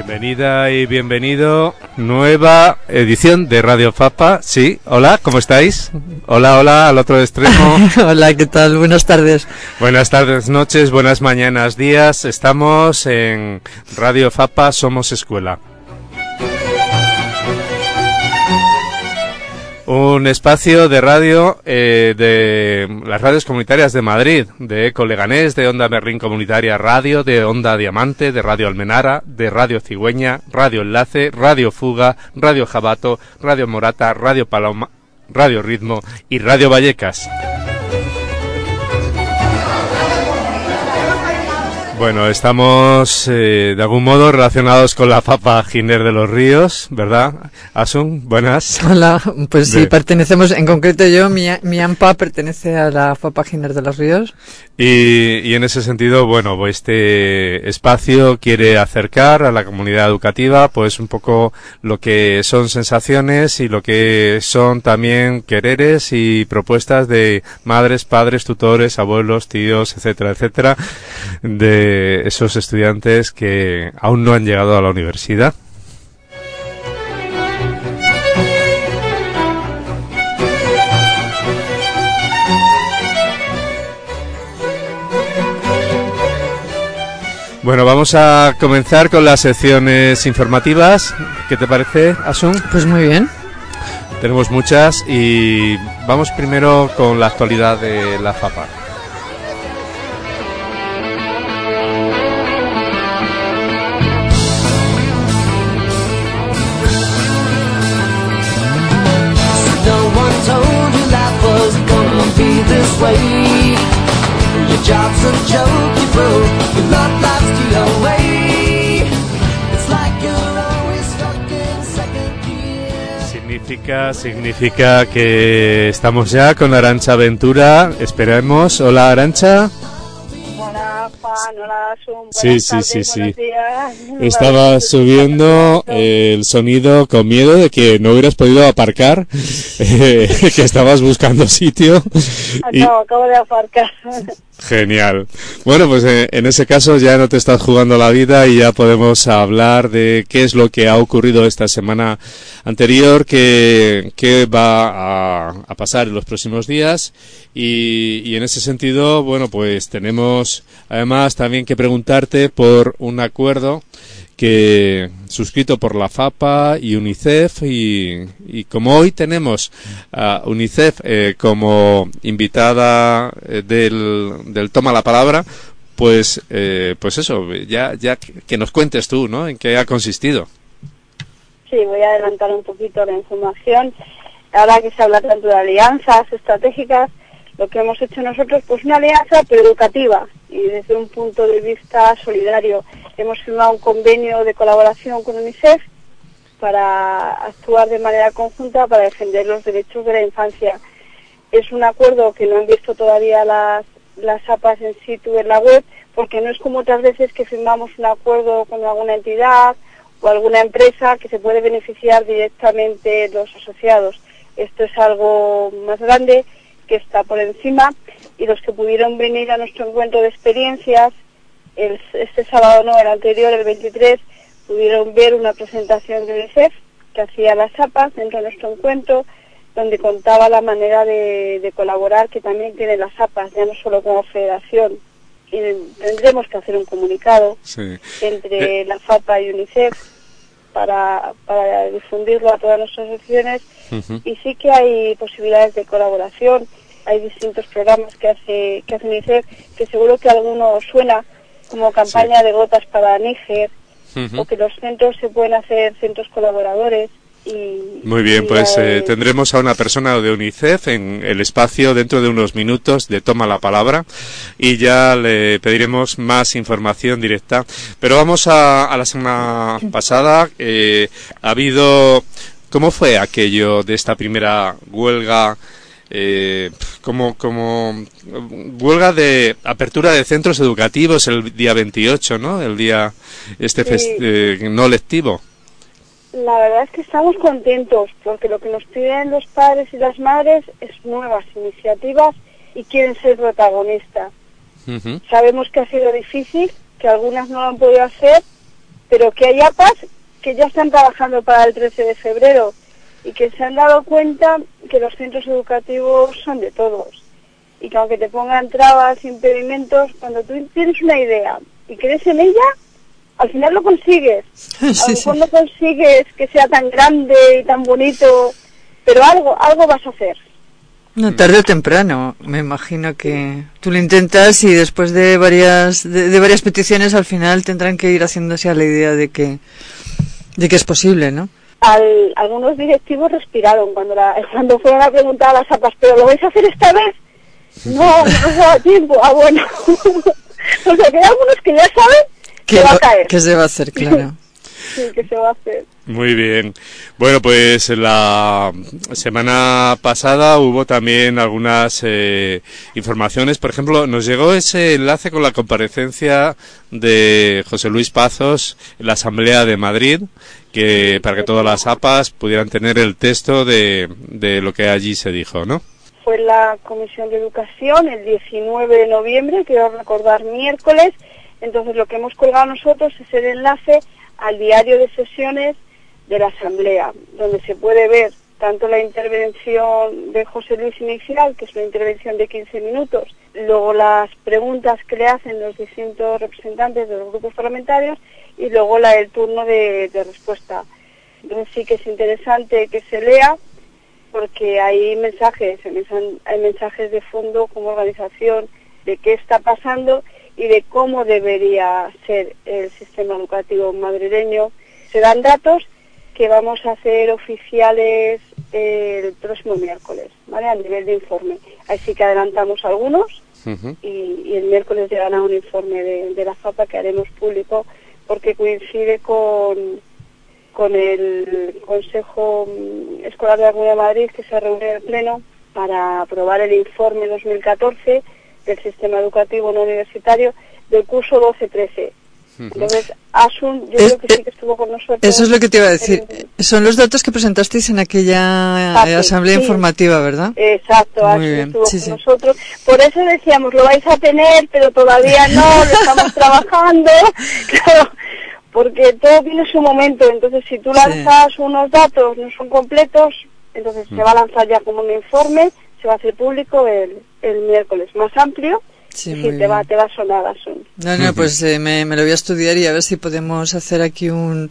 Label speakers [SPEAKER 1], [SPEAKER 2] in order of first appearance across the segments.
[SPEAKER 1] Bienvenida y bienvenido. Nueva edición de Radio Fapa. Sí, hola, ¿cómo estáis? Hola, hola, al otro extremo.
[SPEAKER 2] Hola, ¿qué tal? Buenas tardes.
[SPEAKER 1] Buenas tardes, noches, buenas mañanas, días. Estamos en Radio Fapa, Somos Escuela. Un espacio de radio de las radios comunitarias de Madrid, de Eco Leganés, de Onda Berlín Comunitaria Radio, de Onda Diamante, de Radio Almenara, de Radio Cigüeña, Radio Enlace, Radio Fuga, Radio Jabato, Radio Morata, Radio Paloma, Radio Ritmo y Radio Vallecas. Bueno, estamos de algún modo relacionados con la Fapa Giner de los Ríos, ¿verdad? Asun, buenas.
[SPEAKER 2] Hola, pues sí, pertenecemos, en concreto yo, mi AMPA pertenece a la Fapa Giner de los Ríos.
[SPEAKER 1] Y en ese sentido, bueno, este espacio quiere acercar a la comunidad educativa pues un poco lo que son sensaciones y lo que son también quereres y propuestas de madres, padres, tutores, abuelos, tíos, etcétera, etcétera, de esos estudiantes que aún no han llegado a la universidad. Bueno, vamos a comenzar con las secciones informativas. ¿Qué te parece, Asun?
[SPEAKER 2] Pues muy bien.
[SPEAKER 1] Tenemos muchas y vamos primero con la actualidad de la FAPA. Significa que estamos ya con Arantxa Ventura. Esperemos. Hola, Arantxa.
[SPEAKER 3] Hola, Juan. Hola, Zoom.
[SPEAKER 1] Sí. Estaba subiendo el sonido con miedo de que no hubieras podido aparcar, que estabas buscando sitio.
[SPEAKER 3] Acabo de aparcar.
[SPEAKER 1] Genial. Bueno, pues en ese caso ya no te estás jugando la vida y ya podemos hablar de qué es lo que ha ocurrido esta semana anterior, qué va a pasar en los próximos días y en ese sentido, bueno, pues tenemos además también que preguntarte por un acuerdo que suscrito por la FAPA y UNICEF y como hoy tenemos a UNICEF como invitada del Toma la Palabra, pues eso, ya que nos cuentes tú, ¿no? En qué ha consistido.
[SPEAKER 3] Sí, voy a adelantar un poquito la información. Ahora que se habla tanto de alianzas estratégicas, lo que hemos hecho nosotros, pues una alianza pero educativa y desde un punto de vista solidario. Hemos firmado un convenio de colaboración con UNICEF para actuar de manera conjunta para defender los derechos de la infancia. Es un acuerdo que no han visto todavía las APAs en situ en la web, porque no es como otras veces que firmamos un acuerdo con alguna entidad o alguna empresa que se puede beneficiar directamente los asociados. Esto es algo más grande que está por encima y los que pudieron venir a nuestro encuentro de experiencias este sábado, no, el anterior, el 23, pudieron ver una presentación de UNICEF que hacía las APAs dentro de nuestro encuentro, donde contaba la manera de colaborar que también tienen las APAs, ya no solo como federación. Y tendremos que hacer un comunicado entre la FAPA y UNICEF para difundirlo a todas nuestras asociaciones. Y sí que hay posibilidades de colaboración. Hay distintos programas que hace UNICEF, que seguro que alguno suena, como campaña de gotas para Níger, o que los centros se pueden hacer centros colaboradores.
[SPEAKER 1] Muy bien, pues tendremos a una persona de UNICEF en el espacio dentro de unos minutos de Toma la Palabra y ya le pediremos más información directa. Pero vamos a la semana pasada. Ha habido... ¿Cómo fue aquello de esta primera huelga? Como huelga de apertura de centros educativos el día 28, ¿no? El día no lectivo.
[SPEAKER 3] La verdad es que estamos contentos porque lo que nos piden los padres y las madres es nuevas iniciativas y quieren ser protagonistas. Sabemos que ha sido difícil, que algunas no lo han podido hacer, pero que hay APAs que ya están trabajando para el 13 de febrero y que se han dado cuenta que los centros educativos son de todos y que aunque te pongan trabas, impedimentos, cuando tú tienes una idea y crees en ella, al final lo consigues. A lo mejor no consigues que sea tan grande y tan bonito, pero algo vas a hacer.
[SPEAKER 2] No, tarde o temprano, me imagino que tú lo intentas y después de varias peticiones al final tendrán que ir haciéndose a la idea de que es posible, ¿no?
[SPEAKER 3] Algunos directivos respiraron cuando fueron a preguntar a las APAs, ¿pero lo vais a hacer esta vez? No se da tiempo. Ah, bueno. O sea, que hay algunos que ya saben que va a caer.
[SPEAKER 2] Que se va a hacer, claro.
[SPEAKER 3] Sí, que se va a hacer.
[SPEAKER 1] Muy bien. Bueno, pues la semana pasada hubo también algunas informaciones. Por ejemplo, nos llegó ese enlace con la comparecencia de José Luis Pazos en la Asamblea de Madrid, para que todas las APAs pudieran tener el texto de lo que allí se dijo, ¿no?
[SPEAKER 3] Fue en la Comisión de Educación el 19 de noviembre, quiero recordar miércoles. Entonces lo que hemos colgado nosotros es el enlace al diario de sesiones de la Asamblea, donde se puede ver tanto la intervención de José Luis inicial, que es una intervención de 15 minutos, luego las preguntas que le hacen los distintos representantes de los grupos parlamentarios y luego el turno de respuesta. Entonces sí que es interesante que se lea, porque hay mensajes de fondo como organización de qué está pasando y de cómo debería ser el sistema educativo madrileño. Se dan datos que vamos a hacer oficiales el próximo miércoles, ¿vale? A nivel de informe. Así que adelantamos algunos y el miércoles llegará un informe de la FAPA que haremos público porque coincide con el Consejo Escolar de la Comunidad de Madrid, que se reúne en el Pleno para aprobar el informe 2014 del sistema educativo no universitario del curso 12-13. Entonces, Asun, yo creo que sí que estuvo con nosotros.
[SPEAKER 2] Eso es lo que te iba a decir. Son los datos que presentasteis en aquella asamblea informativa, ¿verdad?
[SPEAKER 3] Exacto, Asun estuvo con nosotros. Por eso decíamos, lo vais a tener, pero todavía no, lo estamos trabajando. Claro, porque todo tiene su momento. Entonces, si tú lanzas unos datos, no son completos, entonces se va a lanzar ya como un informe, se va a hacer público el miércoles más amplio. Sí, te va a sonar, Asun.
[SPEAKER 2] No, pues me lo voy a estudiar y a ver si podemos hacer aquí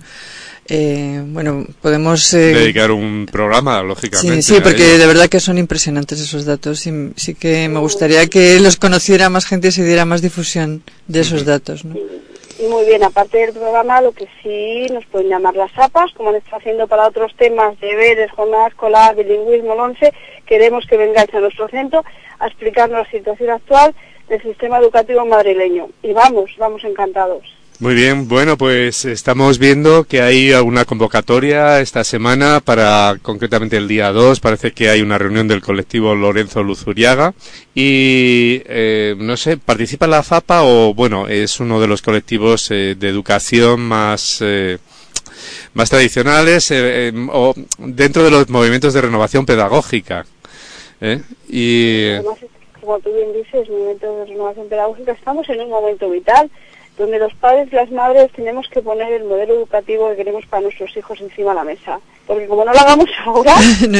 [SPEAKER 2] podemos
[SPEAKER 1] dedicar un programa, lógicamente.
[SPEAKER 2] Sí, porque de verdad que son impresionantes esos datos y sí que me gustaría que los conociera más gente y se diera más difusión de esos datos, ¿no?
[SPEAKER 3] Y muy bien, aparte del programa, lo que sí nos pueden llamar las APAs, como han estado haciendo para otros temas, deberes, jornada escolar, bilingüismo, el 11, queremos que vengáis a nuestro centro a explicarnos la situación actual del sistema educativo madrileño. Y vamos encantados.
[SPEAKER 1] Muy bien, bueno, pues estamos viendo que hay alguna convocatoria esta semana para, concretamente el día 2, parece que hay una reunión del colectivo Lorenzo Luzuriaga y, no sé, ¿participa la FAPA o, bueno, es uno de los colectivos de educación más tradicionales o dentro de los movimientos de renovación pedagógica? Y
[SPEAKER 3] además, como tú bien dices, movimientos de renovación pedagógica, estamos en un momento vital donde los padres y las madres tenemos que poner el modelo educativo que queremos para nuestros hijos encima de la mesa. Porque como no lo hagamos ahora,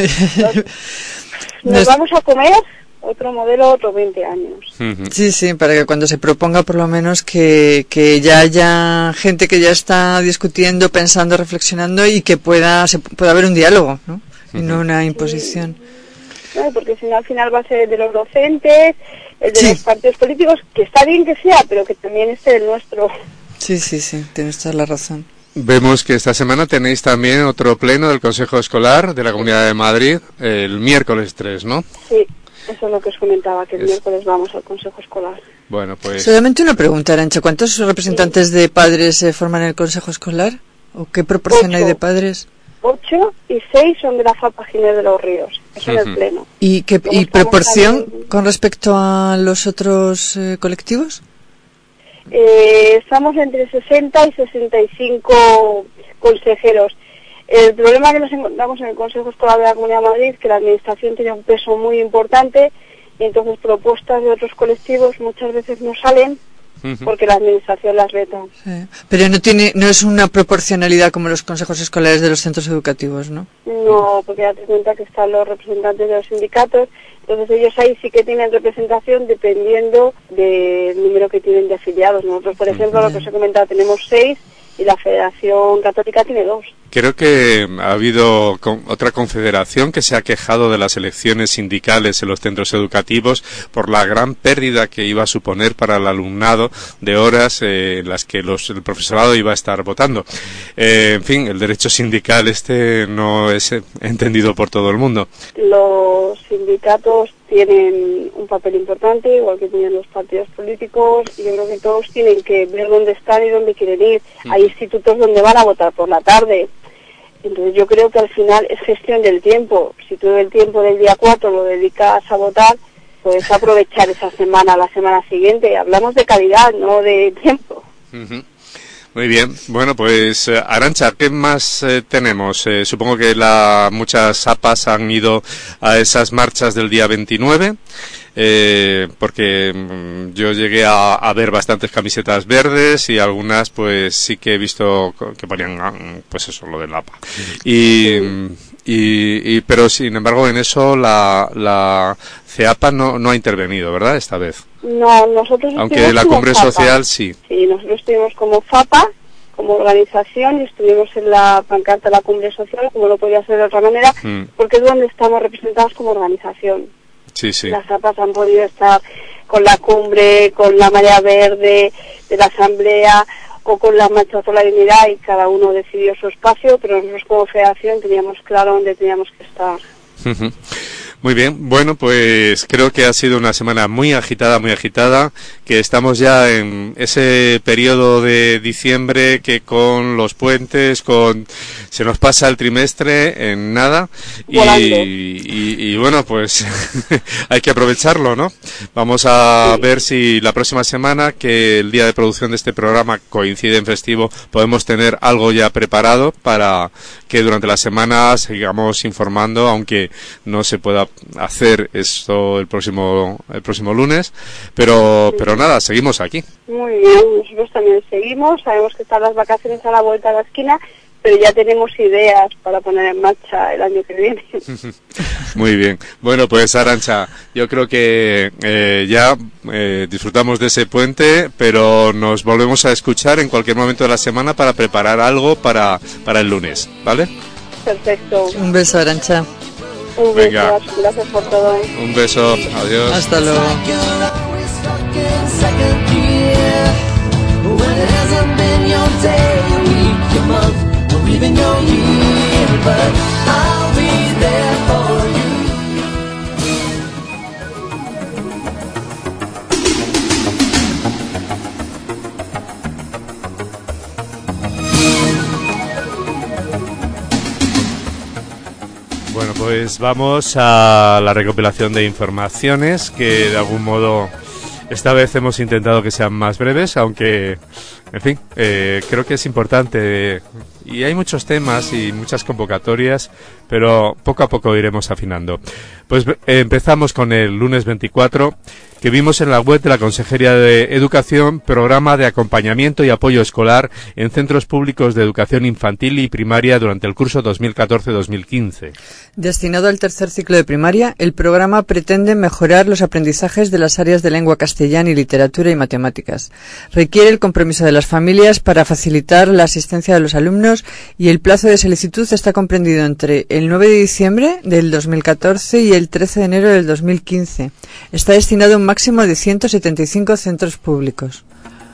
[SPEAKER 3] nos vamos a comer otro modelo, otros 20 años.
[SPEAKER 2] Sí, para que cuando se proponga por lo menos que ya haya gente que ya está discutiendo, pensando, reflexionando y que pueda haber un diálogo, ¿no? Y no una imposición.
[SPEAKER 3] ¿No? Porque si no, al final va a ser el de los docentes, el de los partidos políticos, que está bien que sea, pero que también esté el nuestro.
[SPEAKER 2] Sí, tienes toda la razón.
[SPEAKER 1] Vemos que esta semana tenéis también otro pleno del Consejo Escolar de la Comunidad de Madrid, el miércoles 3, ¿no?
[SPEAKER 3] Sí, eso es lo que os comentaba, que el miércoles vamos al Consejo Escolar.
[SPEAKER 1] Bueno, pues...
[SPEAKER 2] Solamente una pregunta, Arantxa, ¿cuántos representantes de padres forman el Consejo Escolar? ¿O qué proporción hay de padres?
[SPEAKER 3] 8 y 6 son de la FAPA Ginés de los Ríos, eso en el pleno.
[SPEAKER 2] ¿Y proporción con respecto a los otros colectivos?
[SPEAKER 3] Estamos entre 60 y 65 consejeros. El problema que nos encontramos en el Consejo Escolar de la Comunidad de Madrid es que la administración tiene un peso muy importante y entonces propuestas de otros colectivos muchas veces no salen porque la administración las veta.
[SPEAKER 2] Sí. Pero no es una proporcionalidad como los consejos escolares de los centros educativos, ¿no?
[SPEAKER 3] No, porque date cuenta que están los representantes de los sindicatos, entonces ellos ahí sí que tienen representación dependiendo del número que tienen de afiliados. Nosotros, por ejemplo, lo que os he comentado, tenemos 6 y la Federación Católica tiene 2.
[SPEAKER 1] Creo que ha habido otra confederación que se ha quejado de las elecciones sindicales en los centros educativos por la gran pérdida que iba a suponer para el alumnado de horas en las que el profesorado iba a estar votando. En fin, el derecho sindical no es entendido por todo el mundo.
[SPEAKER 3] Los sindicatos tienen un papel importante, igual que tienen los partidos políticos, y yo creo que todos tienen que ver dónde están y dónde quieren ir. Hay institutos donde van a votar por la tarde. Entonces yo creo que al final es gestión del tiempo. Si tú el tiempo del día 4 lo dedicas a votar, puedes aprovechar esa semana, la semana siguiente. Hablamos de calidad, no de tiempo.
[SPEAKER 1] Muy bien. Bueno, pues Arantxa, ¿qué más tenemos? Supongo que muchas APAs han ido a esas marchas del día 29. Porque yo llegué a ver bastantes camisetas verdes y algunas pues sí que he visto que ponían pues eso, lo del APA pero sin embargo en eso la CEAPA no ha intervenido, ¿verdad? Esta vez
[SPEAKER 3] no, nosotros
[SPEAKER 1] aunque la Cumbre Social sí,
[SPEAKER 3] nosotros estuvimos como FAPA, como organización, y estuvimos en la pancarta de la Cumbre Social, como no podía ser de otra manera, porque es donde estamos representados como organización.
[SPEAKER 1] Sí.
[SPEAKER 3] Las APAs han podido estar con la cumbre, con la marea verde de la asamblea o con la marcha por la dignidad, y cada uno decidió su espacio, pero nosotros como federación teníamos claro dónde teníamos que estar.
[SPEAKER 1] Muy bien, bueno, pues creo que ha sido una semana muy agitada, que estamos ya en ese periodo de diciembre que con los puentes, se nos pasa el trimestre en nada y bueno, pues hay que aprovecharlo, ¿no? Vamos a ver si la próxima semana, que el día de producción de este programa coincide en festivo, podemos tener algo ya preparado para que durante la semana sigamos informando, aunque no se pueda hacer esto el próximo lunes, pero nada, seguimos aquí.
[SPEAKER 3] Muy bien, nosotros también seguimos, sabemos que están las vacaciones a la vuelta de la esquina, pero ya tenemos ideas para poner en marcha el año que viene.
[SPEAKER 1] Muy bien, bueno, pues Arantxa, yo creo que ya disfrutamos de ese puente, pero nos volvemos a escuchar en cualquier momento de la semana para preparar algo para el lunes, ¿vale?
[SPEAKER 3] Perfecto.
[SPEAKER 2] Un beso, Arantxa.
[SPEAKER 3] Un beso, venga. Gracias por todo.
[SPEAKER 1] Un beso, adiós.
[SPEAKER 2] Hasta luego.
[SPEAKER 1] Bueno, pues vamos a la recopilación de informaciones que de algún modo esta vez hemos intentado que sean más breves, aunque, en fin, creo que es importante y hay muchos temas y muchas convocatorias, pero poco a poco iremos afinando. Pues empezamos con el lunes 24, que vimos en la web de la Consejería de Educación programa de acompañamiento y apoyo escolar en centros públicos de educación infantil y primaria durante el curso 2014-2015.
[SPEAKER 2] Destinado al tercer ciclo de primaria, el programa pretende mejorar los aprendizajes de las áreas de lengua castellana y literatura y matemáticas. Requiere el compromiso de las familias para facilitar la asistencia de los alumnos y el plazo de solicitud está comprendido entre el 9 de diciembre del 2014 y el 13 de enero del 2015. Está destinado a un máximo de 175 centros públicos.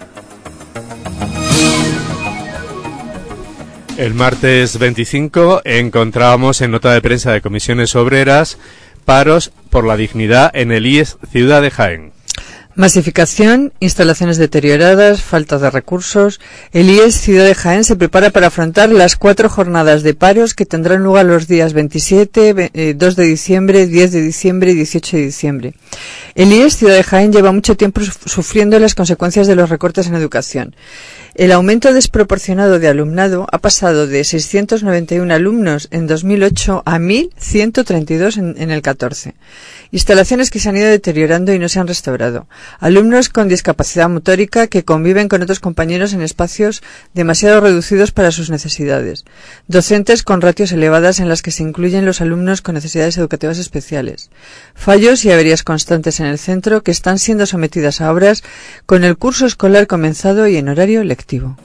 [SPEAKER 1] El martes 25 encontrábamos en nota de prensa de Comisiones Obreras paros por la dignidad en el IES Ciudad de Jaén.
[SPEAKER 2] Masificación, instalaciones deterioradas, falta de recursos. El IES Ciudad de Jaén se prepara para afrontar las 4 jornadas de paros que tendrán lugar los días 27, 2 de diciembre, 10 de diciembre y 18 de diciembre. El IES Ciudad de Jaén lleva mucho tiempo sufriendo las consecuencias de los recortes en educación. El aumento desproporcionado de alumnado ha pasado de 691 alumnos en 2008 a 1.132 en el 14. Instalaciones que se han ido deteriorando y no se han restaurado. alumnos con discapacidad motórica que conviven con otros compañeros en espacios demasiado reducidos para sus necesidades, docentes con ratios elevadas en las que se incluyen los alumnos con necesidades educativas especiales, fallos y averías constantes en el centro que están siendo sometidas a obras con el curso escolar comenzado y en horario lectivo.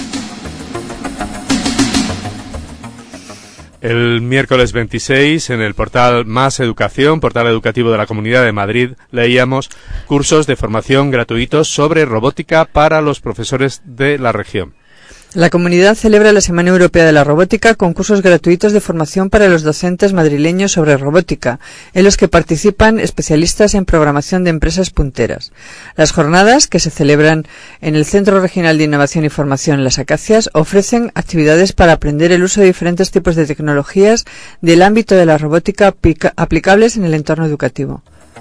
[SPEAKER 1] El miércoles 26, en el portal Más Educación, portal educativo de la Comunidad de Madrid, leíamos cursos de formación gratuitos sobre robótica para los profesores de la región.
[SPEAKER 2] La comunidad celebra la Semana Europea de la Robótica con cursos gratuitos de formación para los docentes madrileños sobre robótica, en los que participan especialistas en programación de empresas punteras. Las jornadas, que se celebran en el Centro Regional de Innovación y Formación Las Acacias, ofrecen actividades para aprender el uso de diferentes tipos de tecnologías del ámbito de la robótica aplicables en el entorno educativo.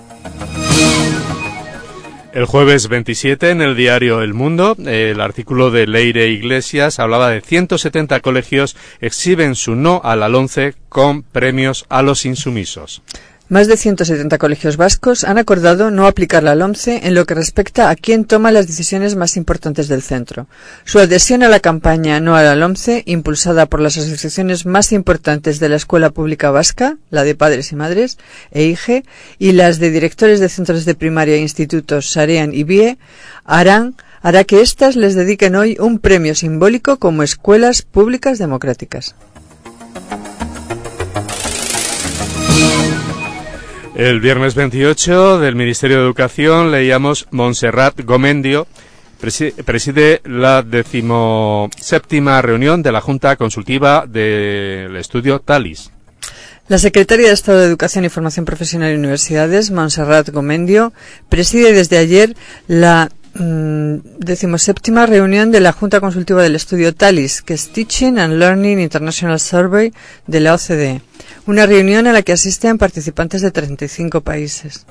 [SPEAKER 1] El jueves 27, en el diario El Mundo, el artículo de Leire Iglesias hablaba de 170 colegios exhiben su no a la LOMCE con premios a los insumisos.
[SPEAKER 2] Más de 170 colegios vascos han acordado no aplicar la LOMCE en lo que respecta a quién toma las decisiones más importantes del centro. Su adhesión a la campaña No a la LOMCE, impulsada por las asociaciones más importantes de la escuela pública vasca, la de Padres y Madres, EIGE, y las de directores de centros de primaria e institutos Sarean y BIE, hará que éstas les dediquen hoy un premio simbólico como escuelas públicas democráticas.
[SPEAKER 1] El viernes 28 del Ministerio de Educación leíamos Montserrat Gomendio preside la 17ª reunión de la Junta Consultiva del Estudio TALIS.
[SPEAKER 2] La secretaria de Estado de Educación y Formación Profesional y Universidades, Montserrat Gomendio, preside desde ayer la 17ª reunión de la Junta Consultiva del Estudio TALIS, que es Teaching and Learning International Survey de la OCDE. Una reunión a la que asisten participantes de 35 países.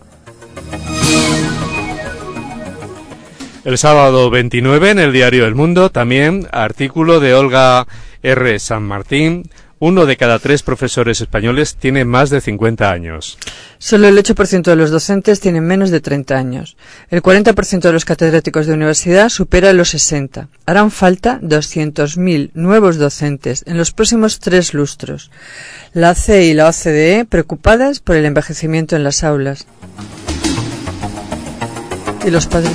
[SPEAKER 1] El sábado 29, en el diario El Mundo, también artículo de Olga R. San Martín. 1 de cada 3 profesores españoles tiene más de 50 años.
[SPEAKER 2] Solo el 8% de los docentes tienen menos de 30 años. El 40% de los catedráticos de universidad supera los 60. Harán falta 200.000 nuevos docentes en los próximos 3 lustros. La CE y la OCDE preocupadas por el envejecimiento en las aulas. Y los padres.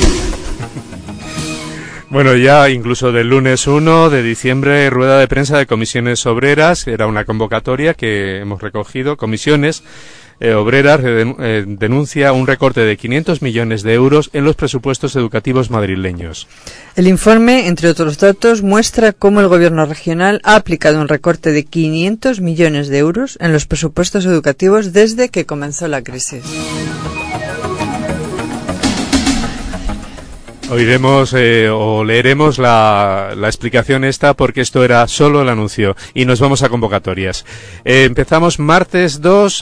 [SPEAKER 1] Bueno, ya incluso del lunes 1 de diciembre, rueda de prensa de comisiones obreras, era una convocatoria que hemos recogido. Comisiones obreras denuncia un recorte de 500 millones de euros en los presupuestos educativos madrileños.
[SPEAKER 2] El informe, entre otros datos, muestra cómo el gobierno regional ha aplicado un recorte de 500 millones de euros en los presupuestos educativos desde que comenzó la crisis.
[SPEAKER 1] Oiremos o leeremos la explicación esta, porque esto era solo el anuncio, y nos vamos a convocatorias. Empezamos martes 2.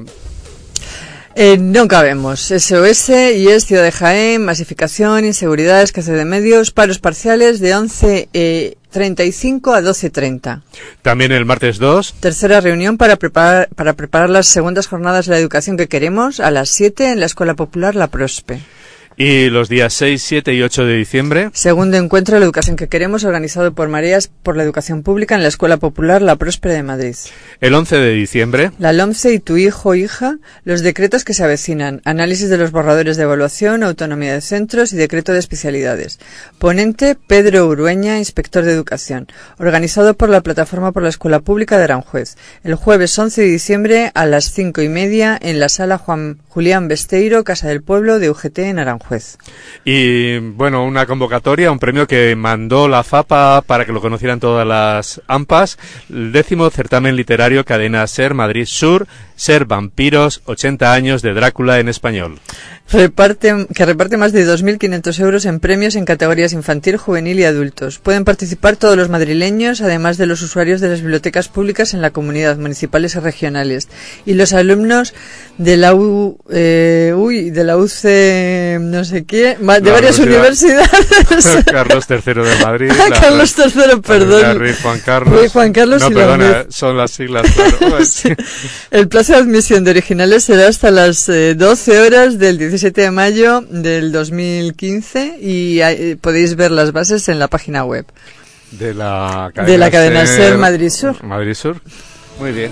[SPEAKER 2] No cabemos. SOS, IES, Ciudad de Jaén, masificación, inseguridad, escasez de medios, paros parciales de 11:35 a 12:30.
[SPEAKER 1] También el martes 2.
[SPEAKER 2] Tercera reunión para preparar las segundas jornadas de la educación que queremos a las 7 en la Escuela Popular La Prospe.
[SPEAKER 1] Y los días 6, 7 y 8 de diciembre.
[SPEAKER 2] Segundo encuentro de la educación que queremos, organizado por Mareas por la Educación Pública en la Escuela Popular La Próspera de Madrid.
[SPEAKER 1] El 11 de diciembre.
[SPEAKER 2] La LOMCE y tu hijo o hija, los decretos que se avecinan, análisis de los borradores de evaluación, autonomía de centros y decreto de especialidades. Ponente Pedro Urueña, inspector de educación. Organizado por la Plataforma por la Escuela Pública de Aranjuez. El jueves 11 de diciembre a las 5:30 en la sala Julián Besteiro, Casa del Pueblo de UGT en Aranjuez.
[SPEAKER 1] Y bueno, una convocatoria, un premio que mandó la FAPA para que lo conocieran todas las AMPAs, el 10º certamen literario Cadena Ser Madrid Sur, Ser Vampiros, 80 años de Drácula en español.
[SPEAKER 2] Que reparte más de 2.500 euros en premios en categorías infantil, juvenil y adultos. Pueden participar todos los madrileños, además de los usuarios de las bibliotecas públicas en la comunidad, municipales y regionales. Y los alumnos de la de la UC, no sé qué, de varias universidades.
[SPEAKER 1] Carlos III de Madrid.
[SPEAKER 2] Carlos III, perdón.
[SPEAKER 1] Rey Juan Carlos.
[SPEAKER 2] Rey Juan Carlos
[SPEAKER 1] no,
[SPEAKER 2] y
[SPEAKER 1] perdona, son las siglas, claro.
[SPEAKER 2] Sí. El plazo de admisión de originales será hasta las 12 horas del el 17 de mayo del 2015 y podéis ver las bases en la página web
[SPEAKER 1] de la
[SPEAKER 2] cadena SER Madrid Sur.
[SPEAKER 1] Madrid Sur. Muy bien.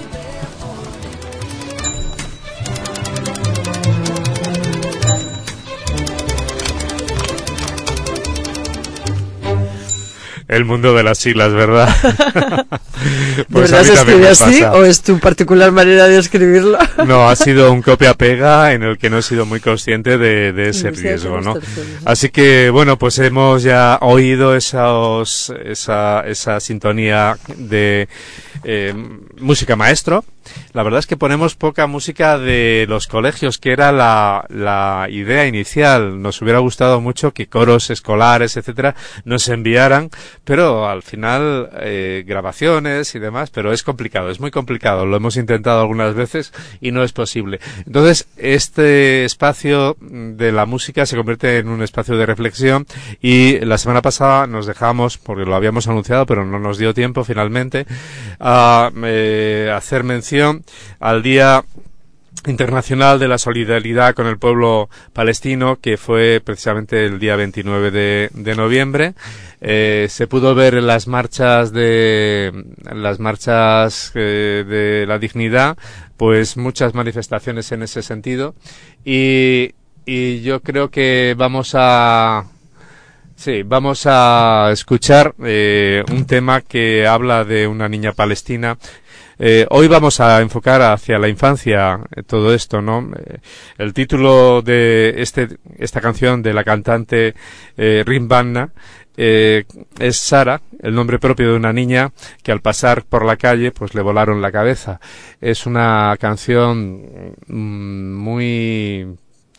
[SPEAKER 1] El mundo de las siglas, ¿verdad?
[SPEAKER 2] Pues ¿de verdad se escribe así o es tu particular manera de escribirlo?
[SPEAKER 1] No, ha sido un copia-pega en el que no he sido muy consciente de ese riesgo, ¿no? Así que, bueno, pues hemos ya oído esa sintonía de música maestro. La verdad es que ponemos poca música de los colegios, que era la idea inicial. Nos hubiera gustado mucho que coros escolares, etcétera, nos enviaran, pero al final grabaciones y demás, pero es complicado, es muy complicado. Lo hemos intentado algunas veces y no es posible. Entonces, este espacio de la música se convierte en un espacio de reflexión y la semana pasada nos dejamos, porque lo habíamos anunciado, pero no nos dio tiempo finalmente, a hacer mención al Día Internacional de la Solidaridad con el Pueblo Palestino, que fue precisamente el día 29 de noviembre. Se pudo ver en las marchas de la dignidad, pues muchas manifestaciones en ese sentido, y yo creo que vamos a escuchar un tema que habla de una niña palestina. Hoy vamos a enfocar hacia la infancia todo esto, ¿no? El título de esta canción de la cantante Rim Banna es Sara, el nombre propio de una niña que al pasar por la calle pues le volaron la cabeza. Es una canción muy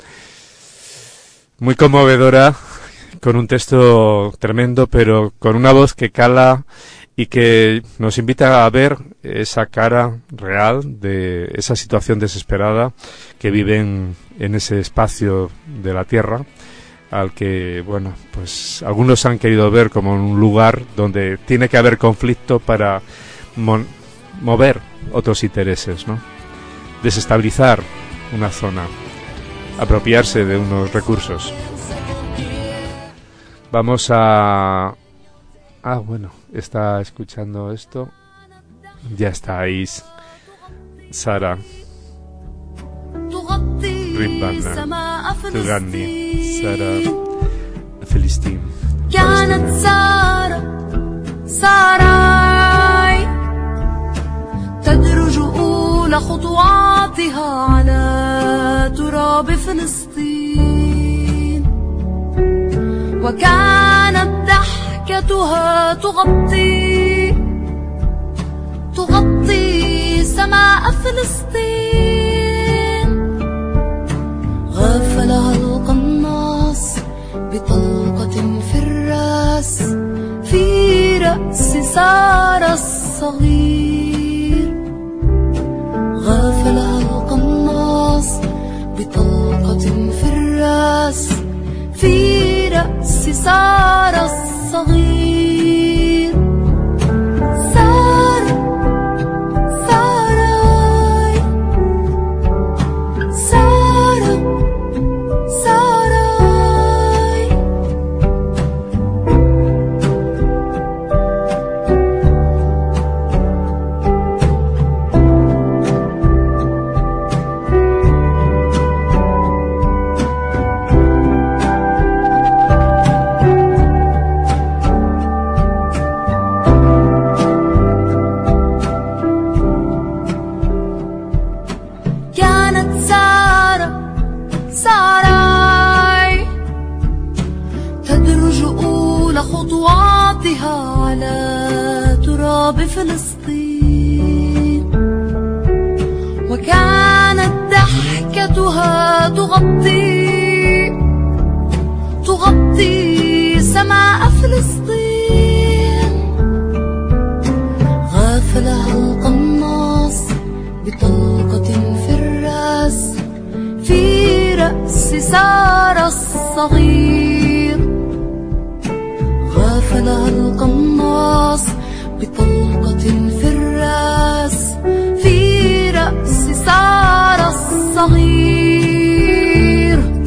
[SPEAKER 1] conmovedora, con un texto tremendo, pero con una voz que cala y que nos invita a ver esa cara real de esa situación desesperada que viven en ese espacio de la tierra, al que, bueno, pues algunos han querido ver como un lugar donde tiene que haber conflicto para mover otros intereses, ¿no? Desestabilizar una zona, apropiarse de unos recursos. Vamos a... bueno, está escuchando esto. Ya está ahí Sara Rim Banna تغني سارة فلسطين.
[SPEAKER 4] كانت سارة تدرج أولى خطواتها على تراب فلسطين، وكانت ضحكتها تغطي سماء فلسطين. غفلها القناص بطلقة في الراس، في رأس سارة الصغير. غفلها القناص بطلقة في الراس، في رأس سارة الصغير. سارة فلسطين، وكانت ضحكتها تغطي سماء فلسطين. غفلها القناص بطلقة في الراس، في رأس سارة الصغير. غفلها القناص بطلقة في الراس، في رأس سارة الصغير.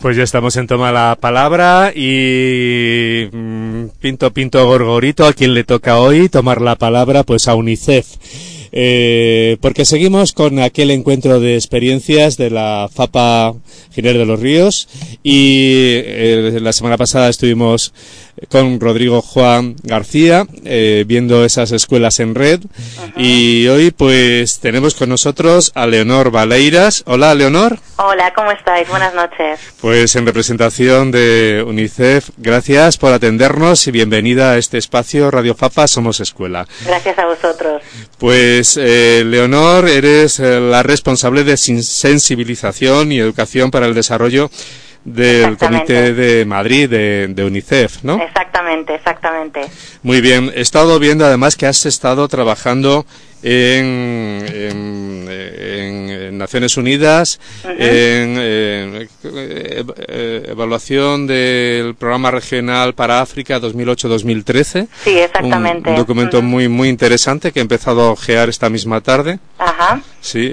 [SPEAKER 1] Pues ya estamos en Toma la Palabra y pinto gorgorito, ¿a quién le toca hoy tomar la palabra? Pues a UNICEF. Porque seguimos con aquel encuentro de experiencias de la FAPA Giner de los Ríos y la semana pasada estuvimos con Rodrigo Juan García viendo esas escuelas en red. Y hoy pues tenemos con nosotros a Leonor Valeiras. Hola, Leonor.
[SPEAKER 5] Hola, ¿cómo estáis? Buenas noches.
[SPEAKER 1] Pues en representación de UNICEF, gracias por atendernos y bienvenida a este espacio Radio FAPA Somos Escuela.
[SPEAKER 5] Gracias a vosotros.
[SPEAKER 1] Pues Leonor, eres la responsable de sensibilización y educación para el desarrollo del Comité de Madrid de UNICEF, ¿no?
[SPEAKER 5] Exactamente.
[SPEAKER 1] Muy bien. He estado viendo además que has estado trabajando en Naciones Unidas, en evaluación del programa regional para África 2008-2013.
[SPEAKER 5] Sí, exactamente.
[SPEAKER 1] Un documento muy interesante que he empezado a ojear esta misma tarde.
[SPEAKER 5] Ajá.
[SPEAKER 1] Sí,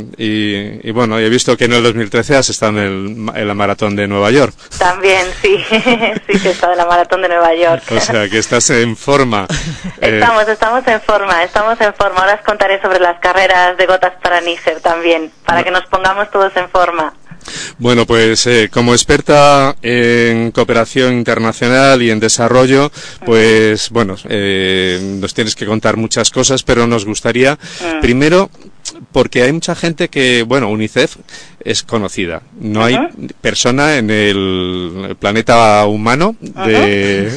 [SPEAKER 1] y bueno, he visto que en el 2013 has estado en la maratón de Nueva York.
[SPEAKER 5] También, sí, sí que he estado en la maratón de Nueva York.
[SPEAKER 1] O sea, que estás en forma.
[SPEAKER 5] Estamos en forma. Ahora os contaré sobre las carreras de gotas para Níger también, para que nos pongamos todos en forma.
[SPEAKER 1] Bueno, pues como experta en cooperación internacional y en desarrollo, pues bueno, nos tienes que contar muchas cosas, pero nos gustaría, primero, porque hay mucha gente que, bueno, UNICEF es conocida. No hay persona en el planeta humano en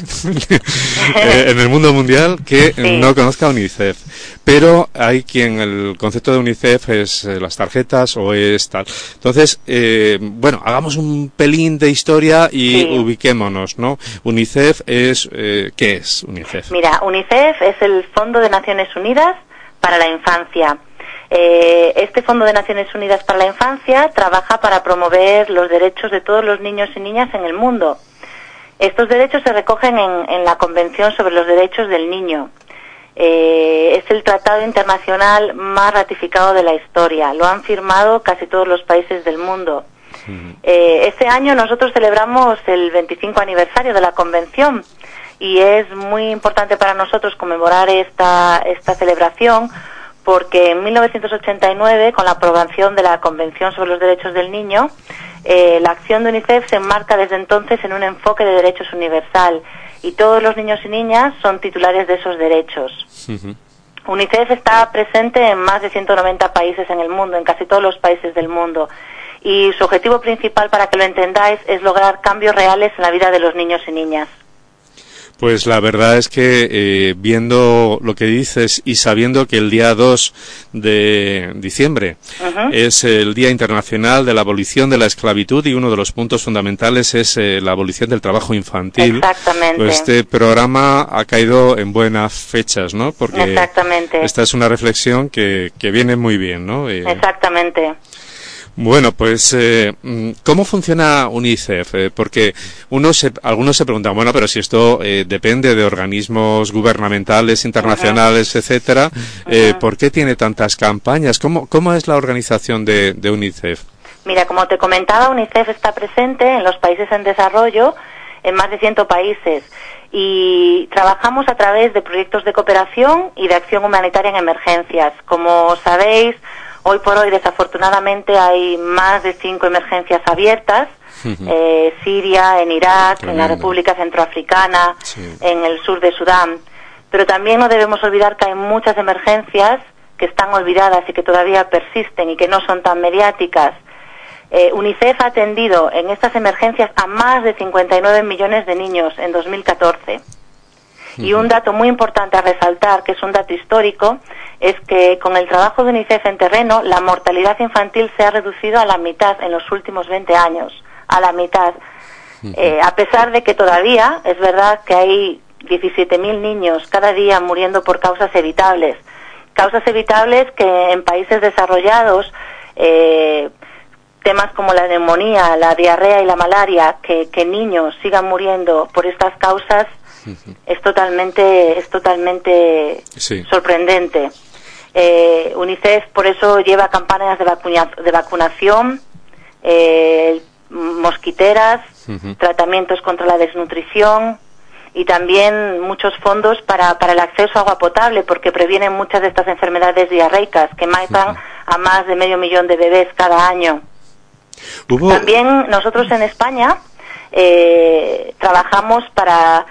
[SPEAKER 1] el mundo mundial que no conozca a UNICEF. Pero hay quien el concepto de UNICEF es las tarjetas o es tal. Entonces, bueno, hagamos un pelín de historia y ubiquémonos, ¿no? UNICEF es, ¿qué es UNICEF?
[SPEAKER 5] Mira, UNICEF es el Fondo de Naciones Unidas para la Infancia. Este Fondo de Naciones Unidas para la Infancia trabaja para promover los derechos de todos los niños y niñas en el mundo. Estos derechos se recogen en la Convención sobre los Derechos del Niño. Es el tratado internacional más ratificado de la historia. Lo han firmado casi todos los países del mundo. Este año nosotros celebramos el 25 aniversario de la Convención y es muy importante para nosotros conmemorar esta celebración porque en 1989, con la aprobación de la Convención sobre los Derechos del Niño, la acción de UNICEF se enmarca desde entonces en un enfoque de derechos universal y todos los niños y niñas son titulares de esos derechos. UNICEF está presente en más de 190 países en el mundo, en casi todos los países del mundo, y su objetivo principal, para que lo entendáis, es lograr cambios reales en la vida de los niños y niñas.
[SPEAKER 1] Pues la verdad es que viendo lo que dices y sabiendo que el día 2 de diciembre es el Día Internacional de la Abolición de la Esclavitud y uno de los puntos fundamentales es la abolición del trabajo infantil.
[SPEAKER 5] Exactamente.
[SPEAKER 1] Pues este programa ha caído en buenas fechas, ¿no? Porque
[SPEAKER 5] exactamente.
[SPEAKER 1] Esta es una reflexión que viene muy bien, ¿no?
[SPEAKER 5] Exactamente.
[SPEAKER 1] Bueno, pues, ¿cómo funciona UNICEF? Porque algunos se preguntan, bueno, pero si esto depende de organismos gubernamentales, internacionales, etcétera, ¿por qué tiene tantas campañas? ¿Cómo es la organización de UNICEF?
[SPEAKER 5] Mira, como te comentaba, UNICEF está presente en los países en desarrollo, en más de 100 países, y trabajamos a través de proyectos de cooperación y de acción humanitaria en emergencias. Como sabéis, hoy por hoy, desafortunadamente, hay más de 5 emergencias abiertas, Siria, en Irak, tremendo, en la República Centroafricana, en el sur de Sudán. Pero también no debemos olvidar que hay muchas emergencias que están olvidadas y que todavía persisten y que no son tan mediáticas. UNICEF ha atendido en estas emergencias a más de 59 millones de niños en 2014. Y un dato muy importante a resaltar, que es un dato histórico, es que con el trabajo de UNICEF en terreno, la mortalidad infantil se ha reducido a la mitad en los últimos 20 años, a la mitad. A pesar de que todavía es verdad que hay 17.000 niños cada día muriendo por causas evitables que en países desarrollados, temas como la neumonía, la diarrea y la malaria, que niños sigan muriendo por estas causas, es totalmente sorprendente. UNICEF por eso lleva campañas de vacunación. mosquiteras, tratamientos contra la desnutrición y también muchos fondos para el acceso a agua potable, porque previenen muchas de estas enfermedades diarreicas que matan a más de 500.000 de bebés cada año. También nosotros en España trabajamos para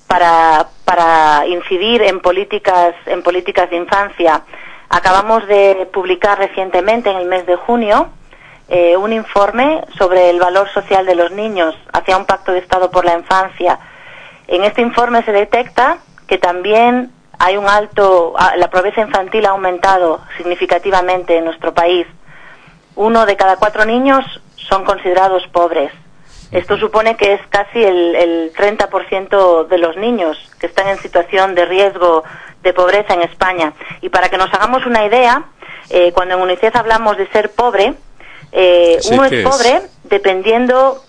[SPEAKER 5] incidir en políticas de infancia. Acabamos de publicar recientemente, en el mes de junio, un informe sobre el valor social de los niños hacia un pacto de Estado por la infancia. En este informe se detecta que también hay la pobreza infantil ha aumentado significativamente en nuestro país. 1 de cada 4 niños son considerados pobres. Esto supone que es casi el 30% de los niños que están en situación de riesgo de pobreza en España. Y para que nos hagamos una idea, cuando en UNICEF hablamos de ser pobre, uno es pobre dependiendo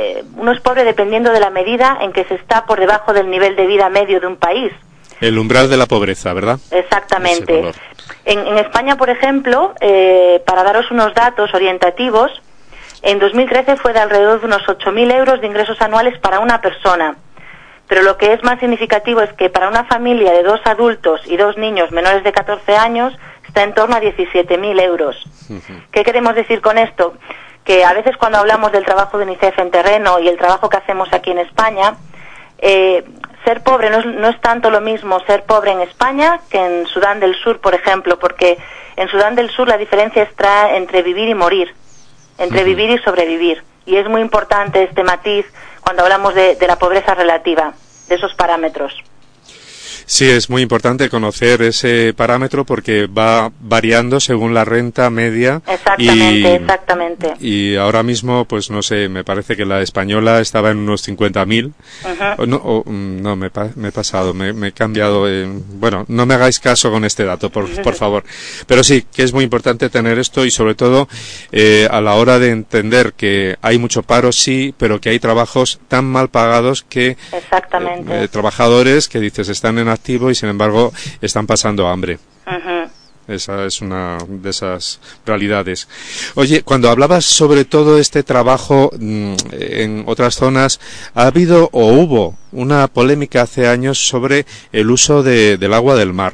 [SPEAKER 5] de la medida en que se está por debajo del nivel de vida medio de un país.
[SPEAKER 1] El umbral de la pobreza, ¿verdad?
[SPEAKER 5] Exactamente. En España, por ejemplo, para daros unos datos orientativos, en 2013 fue de alrededor de unos 8.000 euros de ingresos anuales para una persona. Pero lo que es más significativo es que para una familia de 2 adultos y 2 niños menores de 14 años está en torno a 17.000 euros. ¿Qué queremos decir con esto? Que a veces cuando hablamos del trabajo de UNICEF en terreno y el trabajo que hacemos aquí en España, ser pobre no es tanto lo mismo ser pobre en España que en Sudán del Sur, por ejemplo, porque en Sudán del Sur la diferencia está entre vivir y morir, entre vivir y sobrevivir. Y es muy importante este matiz cuando hablamos de la pobreza relativa, de esos parámetros.
[SPEAKER 1] Sí, es muy importante conocer ese parámetro porque va variando según la renta media.
[SPEAKER 5] Exactamente.
[SPEAKER 1] Y ahora mismo, pues no sé, me parece que la española estaba en unos 50.000. No, me he pasado, me he cambiado. Bueno, no me hagáis caso con este dato, por favor. Pero sí, que es muy importante tener esto y sobre todo a la hora de entender que hay mucho paro, sí, pero que hay trabajos tan mal pagados que trabajadores que dices están en activo y sin embargo están pasando hambre. Esa es una de esas realidades. Oye, cuando hablabas sobre todo este trabajo en otras zonas, ha habido o hubo una polémica hace años sobre el uso del agua del mar.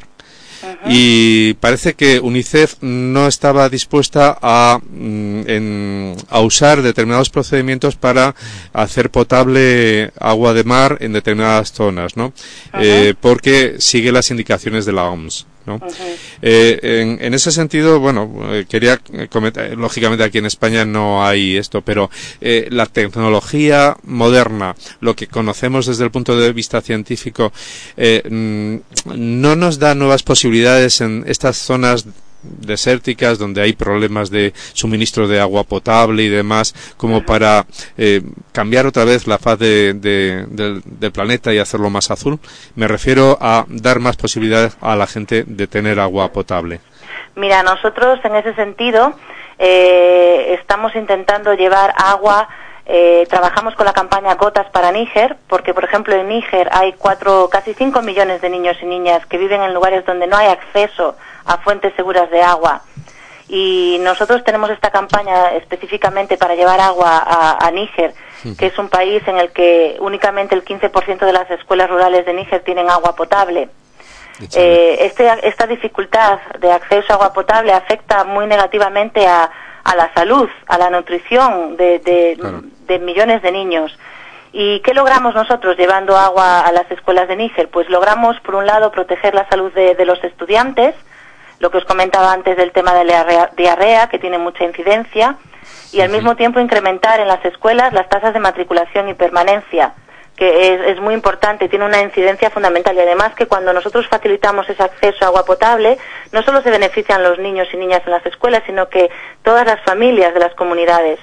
[SPEAKER 1] Y parece que UNICEF no estaba dispuesta a usar determinados procedimientos para hacer potable agua de mar en determinadas zonas, ¿no? Porque sigue las indicaciones de la OMS, ¿no? En ese sentido, bueno, quería comentar, lógicamente aquí en España no hay esto, pero la tecnología moderna, lo que conocemos desde el punto de vista científico, no nos da nuevas posibilidades en estas zonas desérticas donde hay problemas de suministro de agua potable y demás, como para cambiar otra vez la faz del planeta y hacerlo más azul. Me refiero a dar más posibilidades a la gente de tener agua potable.
[SPEAKER 5] Mira, nosotros en ese sentido estamos intentando llevar agua. Trabajamos con la campaña Gotas para Níger, porque por ejemplo en Níger hay casi 5 millones de niños y niñas que viven en lugares donde no hay acceso a fuentes seguras de agua, y nosotros tenemos esta campaña específicamente para llevar agua a Níger, que es un país en el que únicamente el 15% de las escuelas rurales de Níger tienen agua potable. Esta dificultad de acceso a agua potable afecta muy negativamente a la salud, a la nutrición de millones de niños. ¿Y qué logramos nosotros llevando agua a las escuelas de Níger? Pues logramos, por un lado, proteger la salud de los estudiantes, lo que os comentaba antes del tema de la diarrea, que tiene mucha incidencia, y al mismo tiempo incrementar en las escuelas las tasas de matriculación y permanencia, que es muy importante, tiene una incidencia fundamental. Y además que cuando nosotros facilitamos ese acceso a agua potable, no solo se benefician los niños y niñas en las escuelas, sino que todas las familias de las comunidades,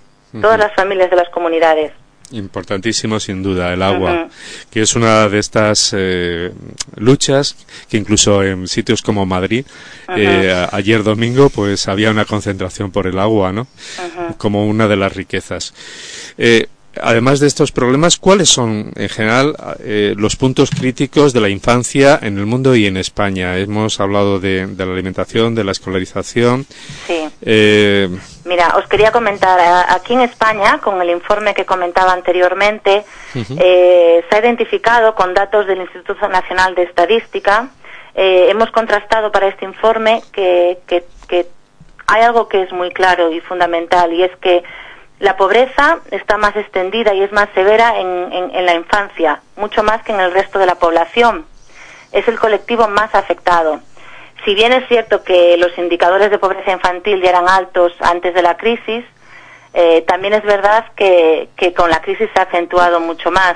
[SPEAKER 1] Importantísimo, sin duda, el agua, que es una de estas luchas que incluso en sitios como Madrid, ayer domingo, pues había una concentración por el agua, ¿no? Como una de las riquezas. además de estos problemas, ¿cuáles son en general los puntos críticos de la infancia en el mundo y en España? Hemos hablado de la alimentación, de la escolarización.
[SPEAKER 5] Sí. Mira, os quería comentar, aquí en España, con el informe que comentaba anteriormente, se ha identificado con datos del Instituto Nacional de Estadística, hemos contrastado para este informe que hay algo que es muy claro y fundamental, y es que la pobreza está más extendida y es más severa en la infancia, mucho más que en el resto de la población. Es el colectivo más afectado. Si bien es cierto que los indicadores de pobreza infantil ya eran altos antes de la crisis, también es verdad que con la crisis se ha acentuado mucho más.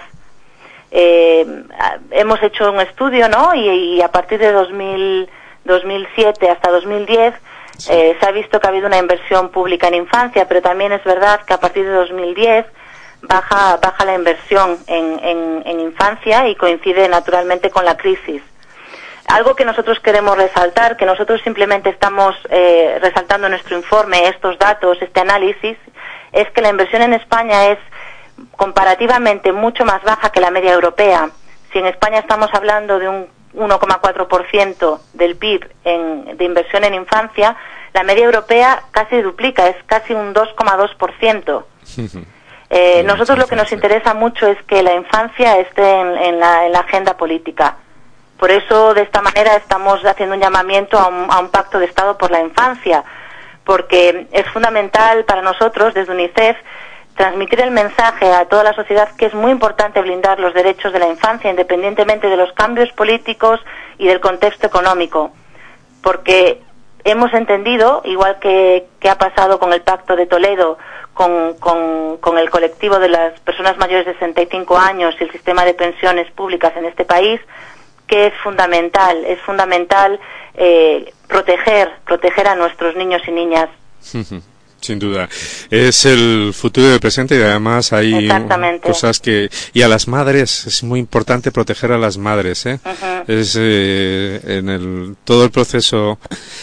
[SPEAKER 5] Hemos hecho un estudio, ¿no? Y a partir de 2007 hasta 2010 se ha visto que ha habido una inversión pública en infancia, pero también es verdad que a partir de 2010 baja la inversión en infancia y coincide naturalmente con la crisis. Algo que nosotros queremos resaltar, que nosotros simplemente estamos resaltando en nuestro informe estos datos, este análisis, es que la inversión en España es comparativamente mucho más baja que la media europea. Si en España estamos hablando de un 1,4% del PIB de inversión en infancia, la media europea casi duplica, es casi un 2,2%. Nosotros lo que nos interesa mucho es que la infancia esté en la agenda política. Por eso, de esta manera, estamos haciendo un llamamiento a un pacto de Estado por la infancia, porque es fundamental para nosotros, desde UNICEF, transmitir el mensaje a toda la sociedad que es muy importante blindar los derechos de la infancia, independientemente de los cambios políticos y del contexto económico, porque hemos entendido, igual que ha pasado con el Pacto de Toledo, con el colectivo de las personas mayores de 65 años y el sistema de pensiones públicas en este país, que es fundamental proteger a nuestros niños y niñas.
[SPEAKER 1] Sin duda. Es el futuro del presente y además hay cosas que... Y a las madres, es muy importante proteger a las madres, ¿eh? Es en todo el proceso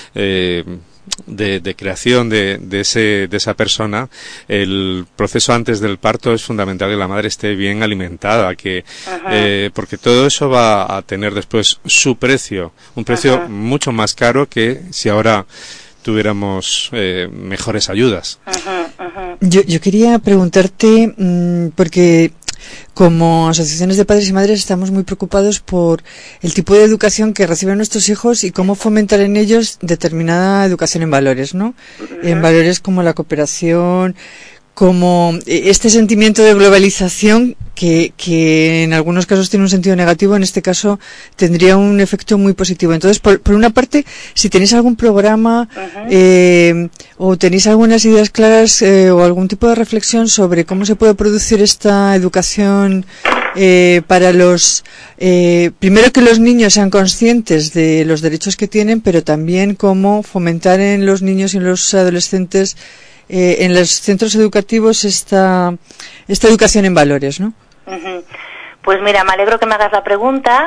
[SPEAKER 1] de creación de esa persona, el proceso antes del parto es fundamental que la madre esté bien alimentada, porque todo eso va a tener después su precio, un precio mucho más caro que si ahora tuviéramos mejores ayudas.
[SPEAKER 2] Yo quería preguntarte, porque como asociaciones de padres y madres estamos muy preocupados por el tipo de educación que reciben nuestros hijos y cómo fomentar en ellos determinada educación en valores, ¿no? En valores como la cooperación, como este sentimiento de globalización que en algunos casos tiene un sentido negativo, en este caso tendría un efecto muy positivo. Entonces, por una parte, si tenéis algún programa o tenéis algunas ideas claras o algún tipo de reflexión sobre cómo se puede producir esta educación para los... primero que los niños sean conscientes de los derechos que tienen, pero también cómo fomentar en los niños y en los adolescentes en los centros educativos esta educación en valores, ¿no?
[SPEAKER 5] Pues mira, me alegro que me hagas la pregunta.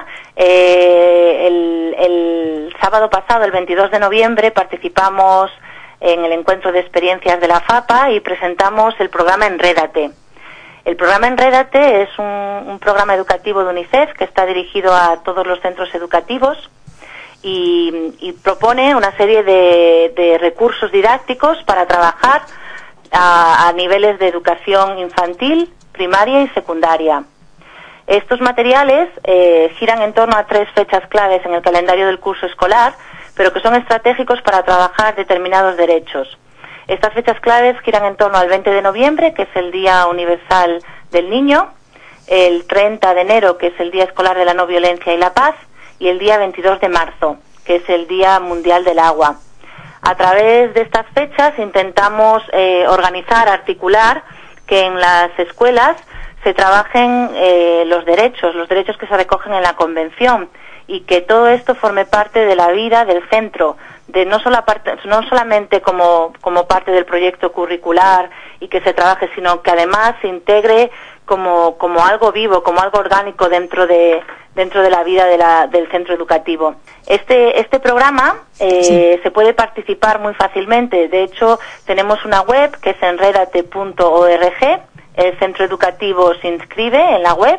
[SPEAKER 5] El sábado pasado, el 22 de noviembre, participamos en el encuentro de experiencias de la FAPA y presentamos el programa Enrédate. El programa Enrédate es un programa educativo de UNICEF que está dirigido a todos los centros educativos y propone una serie de recursos didácticos para trabajar a niveles de educación infantil, primaria y secundaria. Estos materiales giran en torno a 3 fechas claves en el calendario del curso escolar, pero que son estratégicos para trabajar determinados derechos. Estas fechas claves giran en torno al 20 de noviembre, que es el Día Universal del Niño, el 30 de enero, que es el Día Escolar de la No Violencia y la Paz, y el día 22 de marzo, que es el Día Mundial del Agua. A través de estas fechas intentamos organizar, articular que en las escuelas se trabajen los derechos que se recogen en la Convención y que todo esto forme parte de la vida del centro, no solamente como parte del proyecto curricular y que se trabaje, sino que además se integre como algo vivo, como algo orgánico dentro de la vida del centro educativo. Este programa se puede participar muy fácilmente. De hecho, tenemos una web que es enredate.org, el centro educativo se inscribe en la web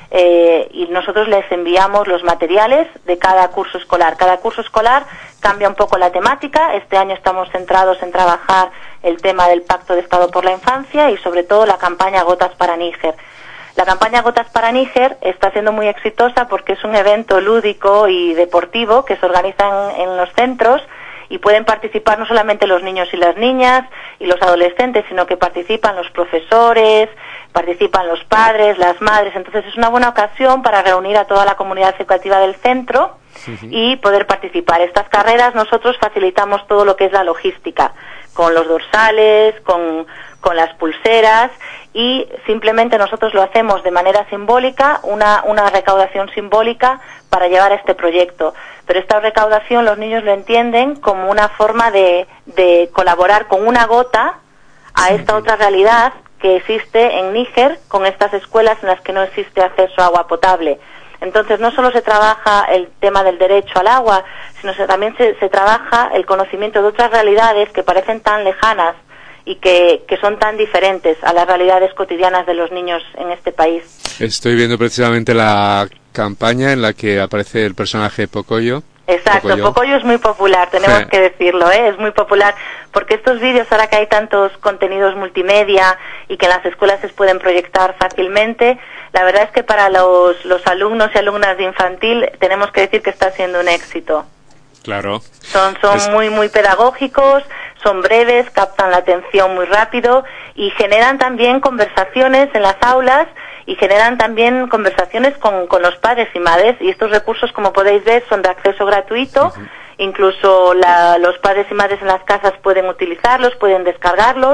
[SPEAKER 5] y nosotros les enviamos los materiales de cada curso escolar. Cada curso escolar cambia un poco la temática. Este año estamos centrados en trabajar el tema del Pacto de Estado por la Infancia y sobre todo la campaña Gotas para Níger. La campaña Gotas para Níger está siendo muy exitosa porque es un evento lúdico y deportivo que se organiza en los centros y pueden participar no solamente los niños y las niñas y los adolescentes, sino que participan los profesores, participan los padres, las madres. Entonces es una buena ocasión para reunir a toda la comunidad educativa del centro y poder participar. Estas carreras nosotros facilitamos todo lo que es la logística, con los dorsales, con las pulseras, y simplemente nosotros lo hacemos de manera simbólica, una recaudación simbólica para llevar este proyecto. Pero esta recaudación los niños lo entienden como una forma de colaborar con una gota a esta otra realidad que existe en Níger con estas escuelas en las que no existe acceso a agua potable. Entonces no solo se trabaja el tema del derecho al agua, sino que también se trabaja el conocimiento de otras realidades que parecen tan lejanas y que son tan diferentes a las realidades cotidianas de los niños en este país. Estoy viendo precisamente la campaña en la que aparece el personaje Pocoyo. Exacto, Pocoyo es muy popular, tenemos que decirlo, es muy popular, porque estos vídeos, ahora que hay tantos contenidos multimedia y que en las escuelas se pueden proyectar fácilmente, la verdad es que para los alumnos y alumnas de infantil tenemos que decir que está siendo un éxito. Claro. Son muy pedagógicos, son breves, captan la atención muy rápido y generan también conversaciones en las aulas y generan también conversaciones con los padres y madres, y estos recursos, como podéis ver, son de acceso gratuito. Incluso los padres y madres en las casas pueden utilizarlos, pueden descargarlos,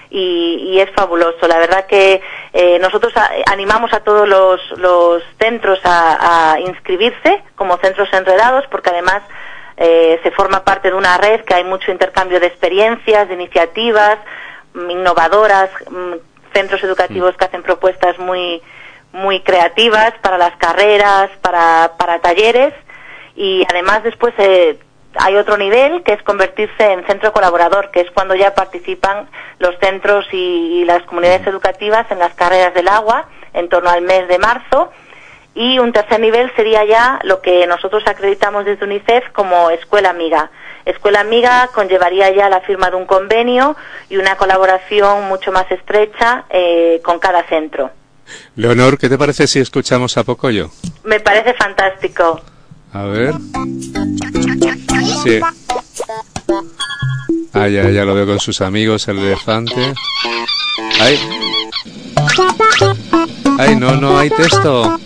[SPEAKER 5] y es fabuloso. La verdad que nosotros animamos a todos los centros a inscribirse como centros enredados, porque además se forma parte de una red que hay mucho intercambio de experiencias, de iniciativas innovadoras, centros educativos que hacen propuestas muy creativas para las carreras, para talleres, y además después hay otro nivel que es convertirse en centro colaborador, que es cuando ya participan los centros y las comunidades educativas en las carreras del agua en torno al mes de marzo. Y un tercer nivel sería ya lo que nosotros acreditamos desde UNICEF como Escuela Amiga. Escuela Amiga conllevaría ya la firma de un convenio y una colaboración mucho más estrecha con cada centro. Leonor, ¿qué te parece si escuchamos a Pocoyo? Me parece fantástico. A ver. Sí. Ya lo veo con sus amigos, el elefante. No hay texto.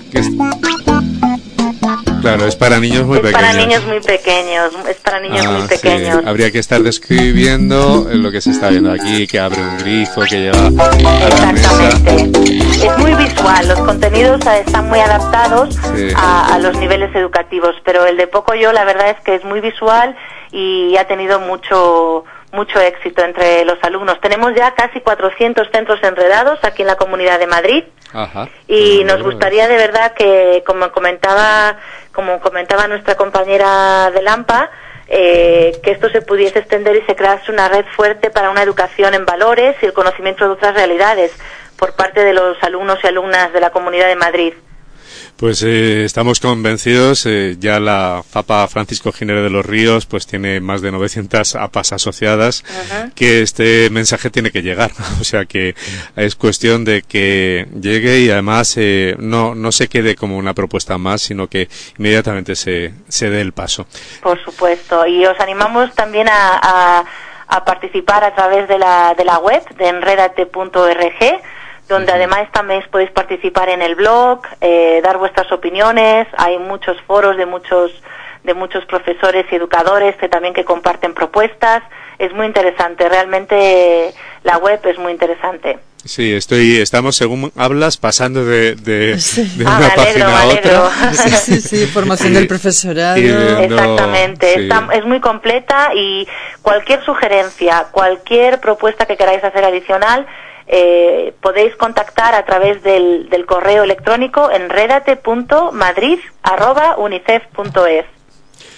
[SPEAKER 5] Claro, es para niños muy pequeños. Es para niños muy pequeños. Sí. Habría que estar describiendo lo que se está viendo aquí, que abre un grifo, que lleva a la mesa. Es muy visual, los contenidos están muy adaptados a los niveles educativos, pero el de Pocoyo la verdad es que es muy visual y ha tenido mucho éxito entre los alumnos. Tenemos ya casi 400 centros enredados aquí en la Comunidad de Madrid. Ajá. Y nos gustaría de verdad que, como comentaba nuestra compañera de Lampa, que esto se pudiese extender y se crease una red fuerte para una educación en valores y el conocimiento de otras realidades por parte de los alumnos y alumnas de la Comunidad de Madrid. Pues estamos convencidos, ya la FAPA Francisco Giner de los Ríos pues tiene más de 900 APAs asociadas, que este mensaje tiene que llegar, o sea que es cuestión de que llegue y además no se quede como una propuesta más, sino que inmediatamente se dé el paso. Por supuesto, y os animamos también a participar a través de la web de enredate.org, donde además también podéis participar en el blog, dar vuestras opiniones. Hay muchos foros de muchos profesores y educadores que comparten propuestas. Es muy interesante, realmente la web es muy interesante. Sí, estamos, según hablas, pasando de una página a otra. Sí, formación del profesorado. Exactamente, sí. Es muy completa, y cualquier sugerencia, cualquier propuesta que queráis hacer adicional, podéis contactar a través del correo electrónico enredate.madrid@unicef.es.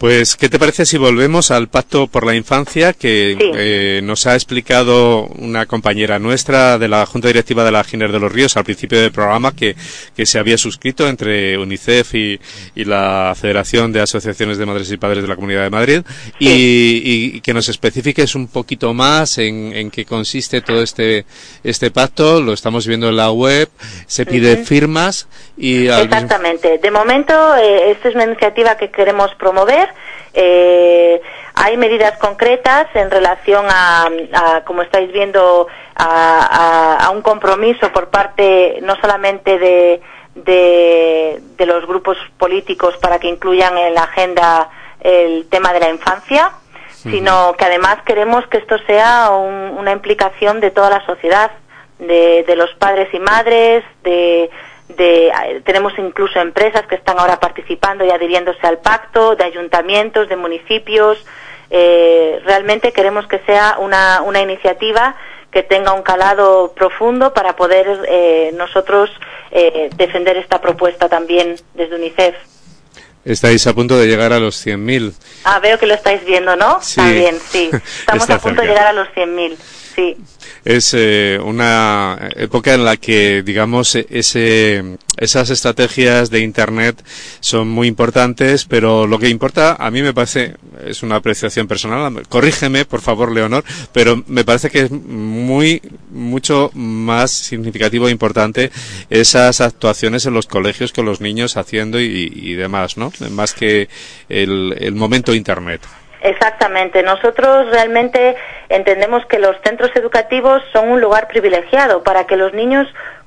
[SPEAKER 1] Pues, ¿qué te parece si volvemos al Pacto por la Infancia que nos ha explicado una compañera nuestra de la Junta Directiva de la Giner de los Ríos al principio del programa que se había suscrito entre UNICEF y la Federación de Asociaciones de Madres y Padres de la Comunidad de Madrid y que nos especifiques un poquito más en qué consiste todo este pacto? Lo estamos viendo en la web, se pide firmas y...
[SPEAKER 5] Exactamente. De momento, esta es una iniciativa que queremos promover. Hay medidas concretas en relación a como estáis viendo, a un compromiso por parte no solamente de los grupos políticos para que incluyan en la agenda el tema de la infancia, sino que además queremos que esto sea una implicación de toda la sociedad, de los padres y madres, tenemos incluso empresas que están ahora participando y adhiriéndose al pacto, de ayuntamientos, de municipios. Realmente queremos que sea una iniciativa que tenga un calado profundo para poder nosotros defender esta propuesta también desde UNICEF.
[SPEAKER 1] Estáis a punto de llegar a los 100.000.
[SPEAKER 5] Veo que lo estáis viendo, ¿no?
[SPEAKER 1] Sí.
[SPEAKER 5] También, sí. Estamos a punto de llegar a los 100.000. Sí.
[SPEAKER 1] Es una época en la que, digamos, esas estrategias de Internet son muy importantes, pero lo que importa, a mí me parece, es una apreciación personal, corrígeme, por favor, Leonor, pero me parece que es mucho más significativo e importante esas actuaciones en los colegios con los niños haciendo y demás, ¿no? Más que el momento Internet.
[SPEAKER 5] Exactamente. Nosotros realmente entendemos que los centros educativos son un lugar privilegiado para que los niños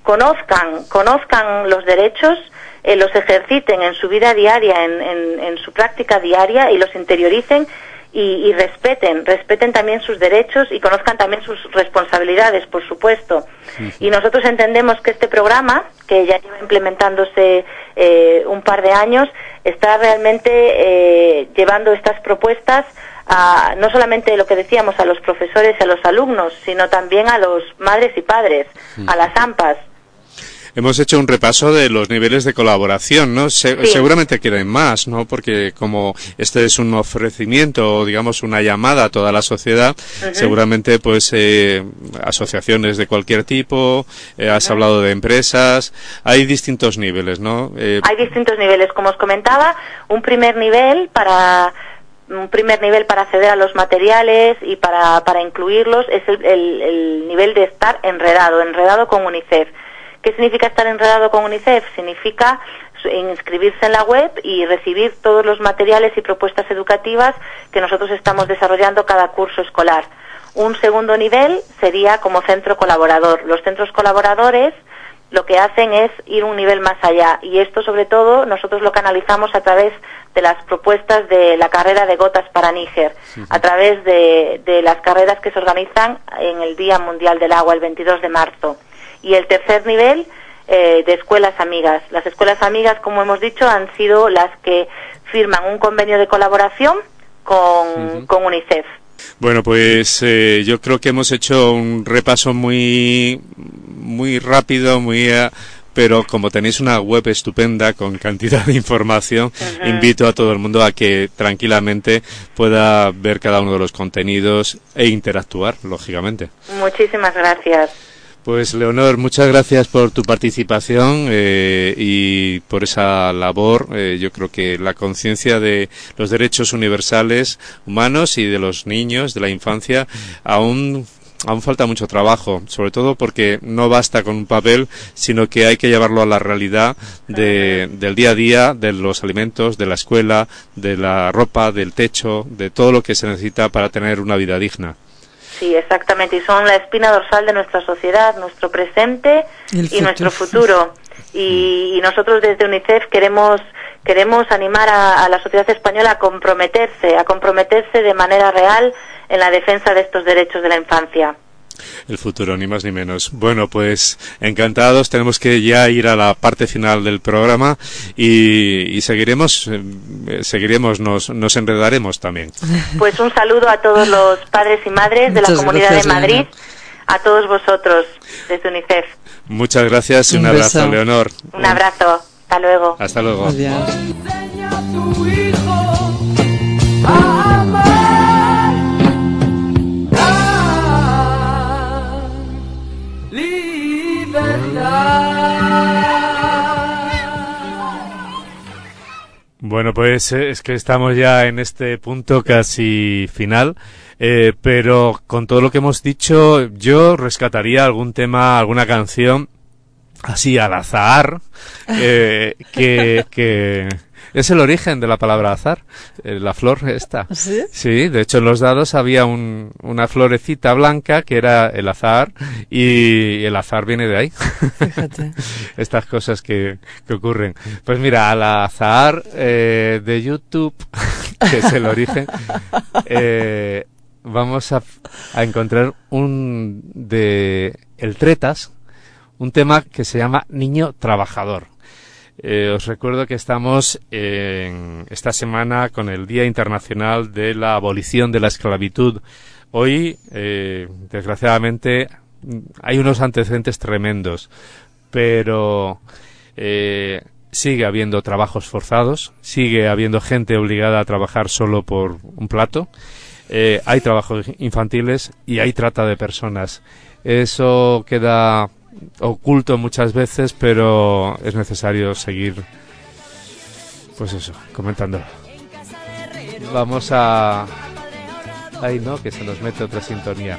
[SPEAKER 5] conozcan los derechos, los ejerciten en su vida diaria, en su práctica diaria y los interioricen y respeten también sus derechos y conozcan también sus responsabilidades, por supuesto. Y nosotros entendemos que este programa, que ya lleva implementándose un par de años, está realmente llevando estas propuestas a no solamente lo que decíamos a los profesores y a los alumnos, sino también a los madres y padres, a las AMPAs.
[SPEAKER 1] Hemos hecho un repaso de los niveles de colaboración, ¿no? Seguramente queden más, ¿no? Porque como este es un ofrecimiento, o digamos una llamada a toda la sociedad, seguramente pues asociaciones de cualquier tipo, has hablado de empresas, hay distintos niveles, ¿no?
[SPEAKER 5] Hay distintos niveles, como os comentaba, un primer nivel para acceder a los materiales y para incluirlos es el nivel de estar enredado con UNICEF. ¿Qué significa estar enredado con UNICEF? Significa inscribirse en la web y recibir todos los materiales y propuestas educativas que nosotros estamos desarrollando cada curso escolar. Un segundo nivel sería como centro colaborador. Los centros colaboradores lo que hacen es ir un nivel más allá y esto sobre todo nosotros lo canalizamos a través de las propuestas de la carrera de Gotas para Níger, a través de las carreras que se organizan en el Día Mundial del Agua, el 22 de marzo. Y el tercer nivel de escuelas amigas. Las escuelas amigas, como hemos dicho, han sido las que firman un convenio de colaboración con UNICEF.
[SPEAKER 1] Bueno, pues yo creo que hemos hecho un repaso muy rápido, pero como tenéis una web estupenda con cantidad de información, invito a todo el mundo a que tranquilamente pueda ver cada uno de los contenidos e interactuar, lógicamente.
[SPEAKER 5] Muchísimas gracias.
[SPEAKER 1] Pues Leonor, muchas gracias por tu participación y por esa labor. Yo creo que la conciencia de los derechos universales humanos y de los niños, de la infancia, aún falta mucho trabajo, sobre todo porque no basta con un papel, sino que hay que llevarlo a la realidad del día a día, de los alimentos, de la escuela, de la ropa, del techo, de todo lo que se necesita para tener una vida digna.
[SPEAKER 5] Sí, exactamente, y son la espina dorsal de nuestra sociedad, nuestro presente y nuestro futuro. Y nosotros desde UNICEF queremos animar a la sociedad española a comprometerse de manera real en la defensa de estos derechos de la infancia.
[SPEAKER 1] El futuro, ni más ni menos. Bueno, pues encantados, tenemos que ya ir a la parte final del programa y seguiremos, nos enredaremos también.
[SPEAKER 5] Pues un saludo a todos los padres y madres de la Comunidad de Madrid, a todos vosotros desde UNICEF.
[SPEAKER 1] Muchas gracias y un abrazo, Leonor.
[SPEAKER 5] Un abrazo, hasta luego.
[SPEAKER 1] Hasta luego.
[SPEAKER 2] Adiós.
[SPEAKER 4] Enseña a tu hijo
[SPEAKER 1] Bueno, pues es que estamos ya en este punto casi final, pero con todo lo que hemos dicho, yo rescataría algún tema, alguna canción así al azar, que es el origen de la palabra azar, la flor esta.
[SPEAKER 2] ¿Sí?
[SPEAKER 1] Sí, de hecho en los dados había una florecita blanca que era el azar y el azar viene de ahí.
[SPEAKER 2] Fíjate.
[SPEAKER 1] Estas cosas que ocurren. Pues mira, al azar de YouTube, que es el origen, vamos a encontrar de El Tretas, un tema que se llama Niño Trabajador. Os recuerdo que estamos esta semana con el Día Internacional de la Abolición de la Esclavitud. Hoy, desgraciadamente, hay unos antecedentes tremendos, pero sigue habiendo trabajos forzados, sigue habiendo gente obligada a trabajar solo por un plato, hay trabajos infantiles y hay trata de personas. Eso queda oculto muchas veces, pero es necesario seguir, pues eso, comentándolo. Vamos a... Ay, no, que se nos mete otra sintonía.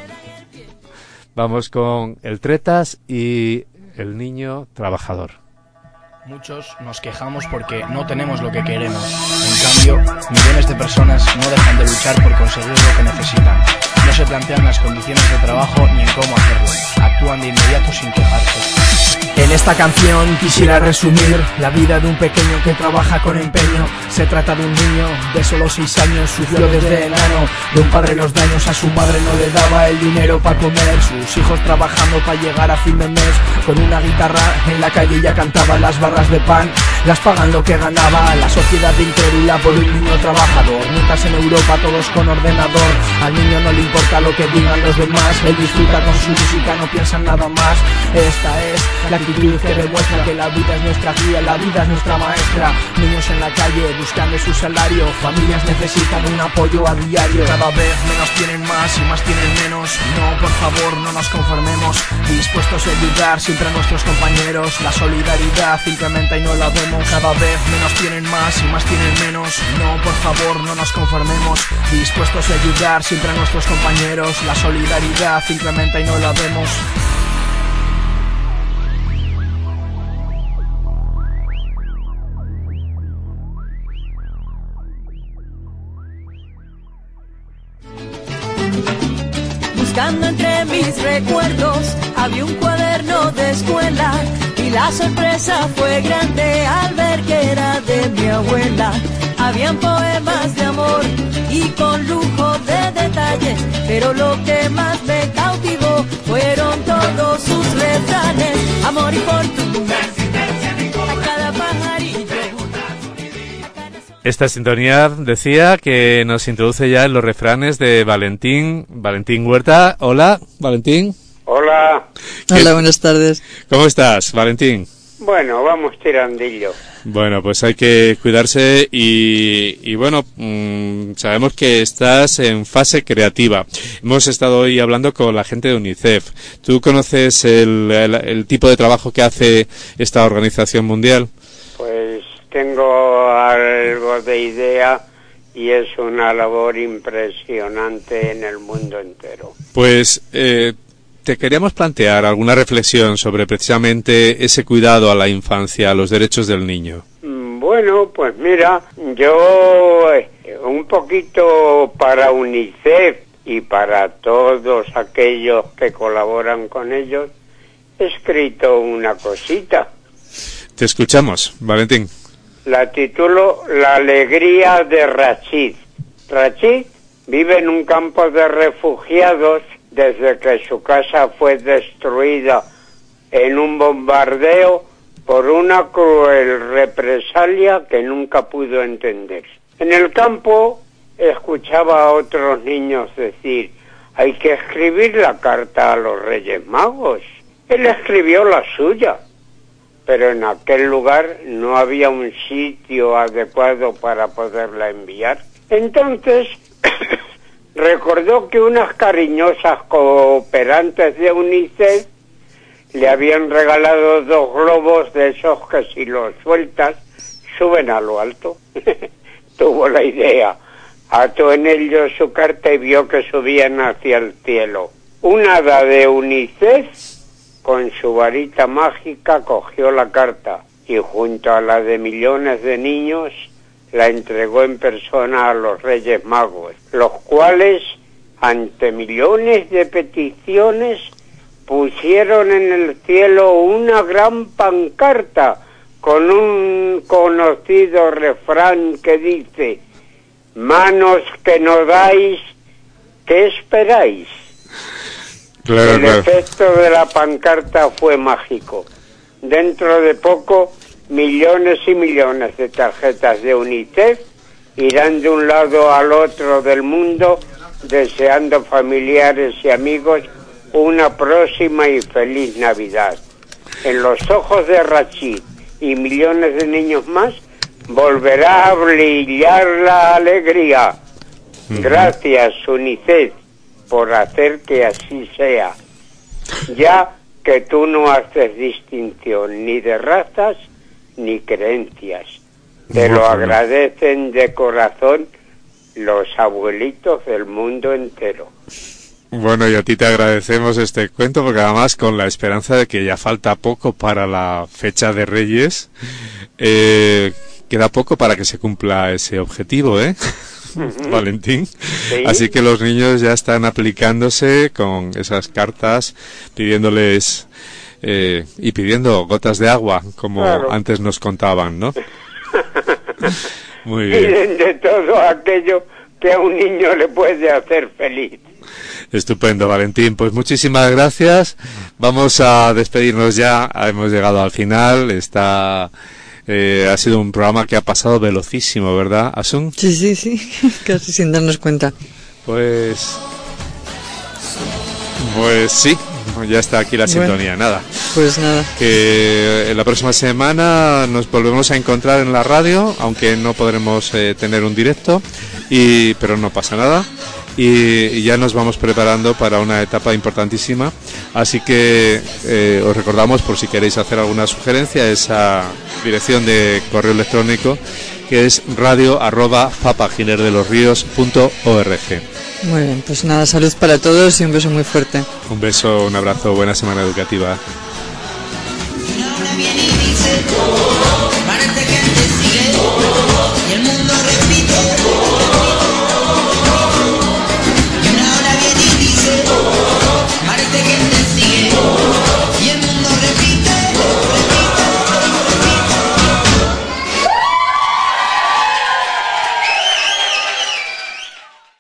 [SPEAKER 1] Vamos con El Tretas y El Niño Trabajador.
[SPEAKER 6] Muchos nos quejamos porque no tenemos lo que queremos. En cambio, millones de personas no dejan de luchar por conseguir lo que necesitan. No se plantean las condiciones de trabajo ni en cómo hacerlo. Actúan de inmediato sin quejarse.
[SPEAKER 7] En esta canción quisiera resumir la vida de un pequeño que trabaja con empeño. Se trata de un niño de solo 6 años, sufrió desde enano de un padre los daños, a su madre no le daba el dinero para comer. Sus hijos trabajando para llegar a fin de mes, con una guitarra en la calle ya cantaba las barras de pan, las pagan lo que ganaba. La sociedad incrédula por un niño trabajador, mientras en Europa todos con ordenador. Al niño no le importa lo que digan los demás, él disfruta con su música, no piensa en nada más. Esta es la actitud que demuestra que la vida es nuestra guía, la vida es nuestra maestra. Niños en la calle buscando su salario, familias necesitan un apoyo a diario.
[SPEAKER 6] Cada vez menos tienen más y más tienen menos. No, por favor, no nos conformemos, dispuestos a ayudar siempre a nuestros compañeros. La solidaridad incrementa y no la vemos. Cada vez menos tienen más y más tienen menos. No, por favor, no nos conformemos, dispuestos a ayudar siempre a nuestros compañeros. La solidaridad incrementa y no la vemos.
[SPEAKER 8] Buscando entre mis recuerdos había un cuaderno de escuela y la sorpresa fue grande al ver que era de mi abuela. Habían poemas de amor y con lujo de detalles, pero lo que más me cautivó fueron todos sus refranes. Amor y fortuna a cada pajarillo.
[SPEAKER 1] Esta sintonía decía que nos introduce ya en los refranes de Valentín Huerta. Hola, Valentín.
[SPEAKER 9] Hola.
[SPEAKER 2] Hola, buenas tardes.
[SPEAKER 1] ¿Cómo estás, Valentín?
[SPEAKER 9] Bueno, vamos tirandillo.
[SPEAKER 1] Bueno, pues hay que cuidarse y bueno, sabemos que estás en fase creativa. Hemos estado hoy hablando con la gente de UNICEF. ¿Tú conoces el tipo de trabajo que hace esta organización mundial?
[SPEAKER 9] Pues tengo algo de idea y es una labor impresionante en el mundo entero.
[SPEAKER 1] Pues te queríamos plantear alguna reflexión sobre precisamente ese cuidado a la infancia, a los derechos del niño.
[SPEAKER 9] Bueno, pues mira, yo un poquito para UNICEF y para todos aquellos que colaboran con ellos, he escrito una cosita.
[SPEAKER 1] Te escuchamos, Valentín.
[SPEAKER 9] La titulo La alegría de Rachid. Rachid vive en un campo de refugiados desde que su casa fue destruida en un bombardeo por una cruel represalia que nunca pudo entender. En el campo escuchaba a otros niños decir: hay que escribir la carta a los Reyes Magos. Él escribió la suya, pero en aquel lugar no había un sitio adecuado para poderla enviar. Entonces, recordó que unas cariñosas cooperantes de UNICEF le habían regalado 2 globos de esos que si los sueltas suben a lo alto. Tuvo la idea, ató en ellos su carta y vio que subían hacia el cielo. Un hada de UNICEF con su varita mágica cogió la carta y junto a la de millones de niños la entregó en persona a los Reyes Magos, los cuales, ante millones de peticiones, pusieron en el cielo una gran pancarta con un conocido refrán que dice: manos que no dais, ¿qué esperáis?
[SPEAKER 1] Claro,
[SPEAKER 9] El efecto de la pancarta fue mágico. Dentro de poco, millones y millones de tarjetas de UNICEF irán de un lado al otro del mundo deseando familiares y amigos una próxima y feliz Navidad. En los ojos de Rachid y millones de niños más volverá a brillar la alegría. Gracias, UNICEF, por hacer que así sea, ya que tú no haces distinción ni de razas ni creencias. Te lo agradecen de corazón los abuelitos del mundo entero.
[SPEAKER 1] Bueno, y a ti te agradecemos este cuento, porque además con la esperanza de que ya falta poco para la fecha de Reyes, queda poco para que se cumpla ese objetivo, Valentín.
[SPEAKER 9] Sí.
[SPEAKER 1] Así que los niños ya están aplicándose con esas cartas, pidiéndoles y pidiendo gotas de agua, como
[SPEAKER 9] claro,
[SPEAKER 1] antes nos contaban, ¿no? Muy bien.
[SPEAKER 9] Piden de todo aquello que a un niño le puede hacer feliz.
[SPEAKER 1] Estupendo, Valentín. Pues muchísimas gracias. Vamos a despedirnos ya. Hemos llegado al final. Ha sido un programa que ha pasado velocísimo, ¿verdad, Asun?
[SPEAKER 2] Sí, casi sin darnos cuenta.
[SPEAKER 1] Pues sí, ya está aquí la sintonía, nada.
[SPEAKER 2] Pues nada.
[SPEAKER 1] Que la próxima semana nos volvemos a encontrar en la radio, aunque no podremos tener un directo, pero no pasa nada. Y ya nos vamos preparando para una etapa importantísima, así que os recordamos, por si queréis hacer alguna sugerencia, esa dirección de correo electrónico que es radio@papaginerdelosrios.org.
[SPEAKER 2] Muy bien, pues nada, salud para todos y un beso muy fuerte.
[SPEAKER 1] Un beso, un abrazo, buena semana educativa.
[SPEAKER 10] Ahora viene y dice, parece que te sigue.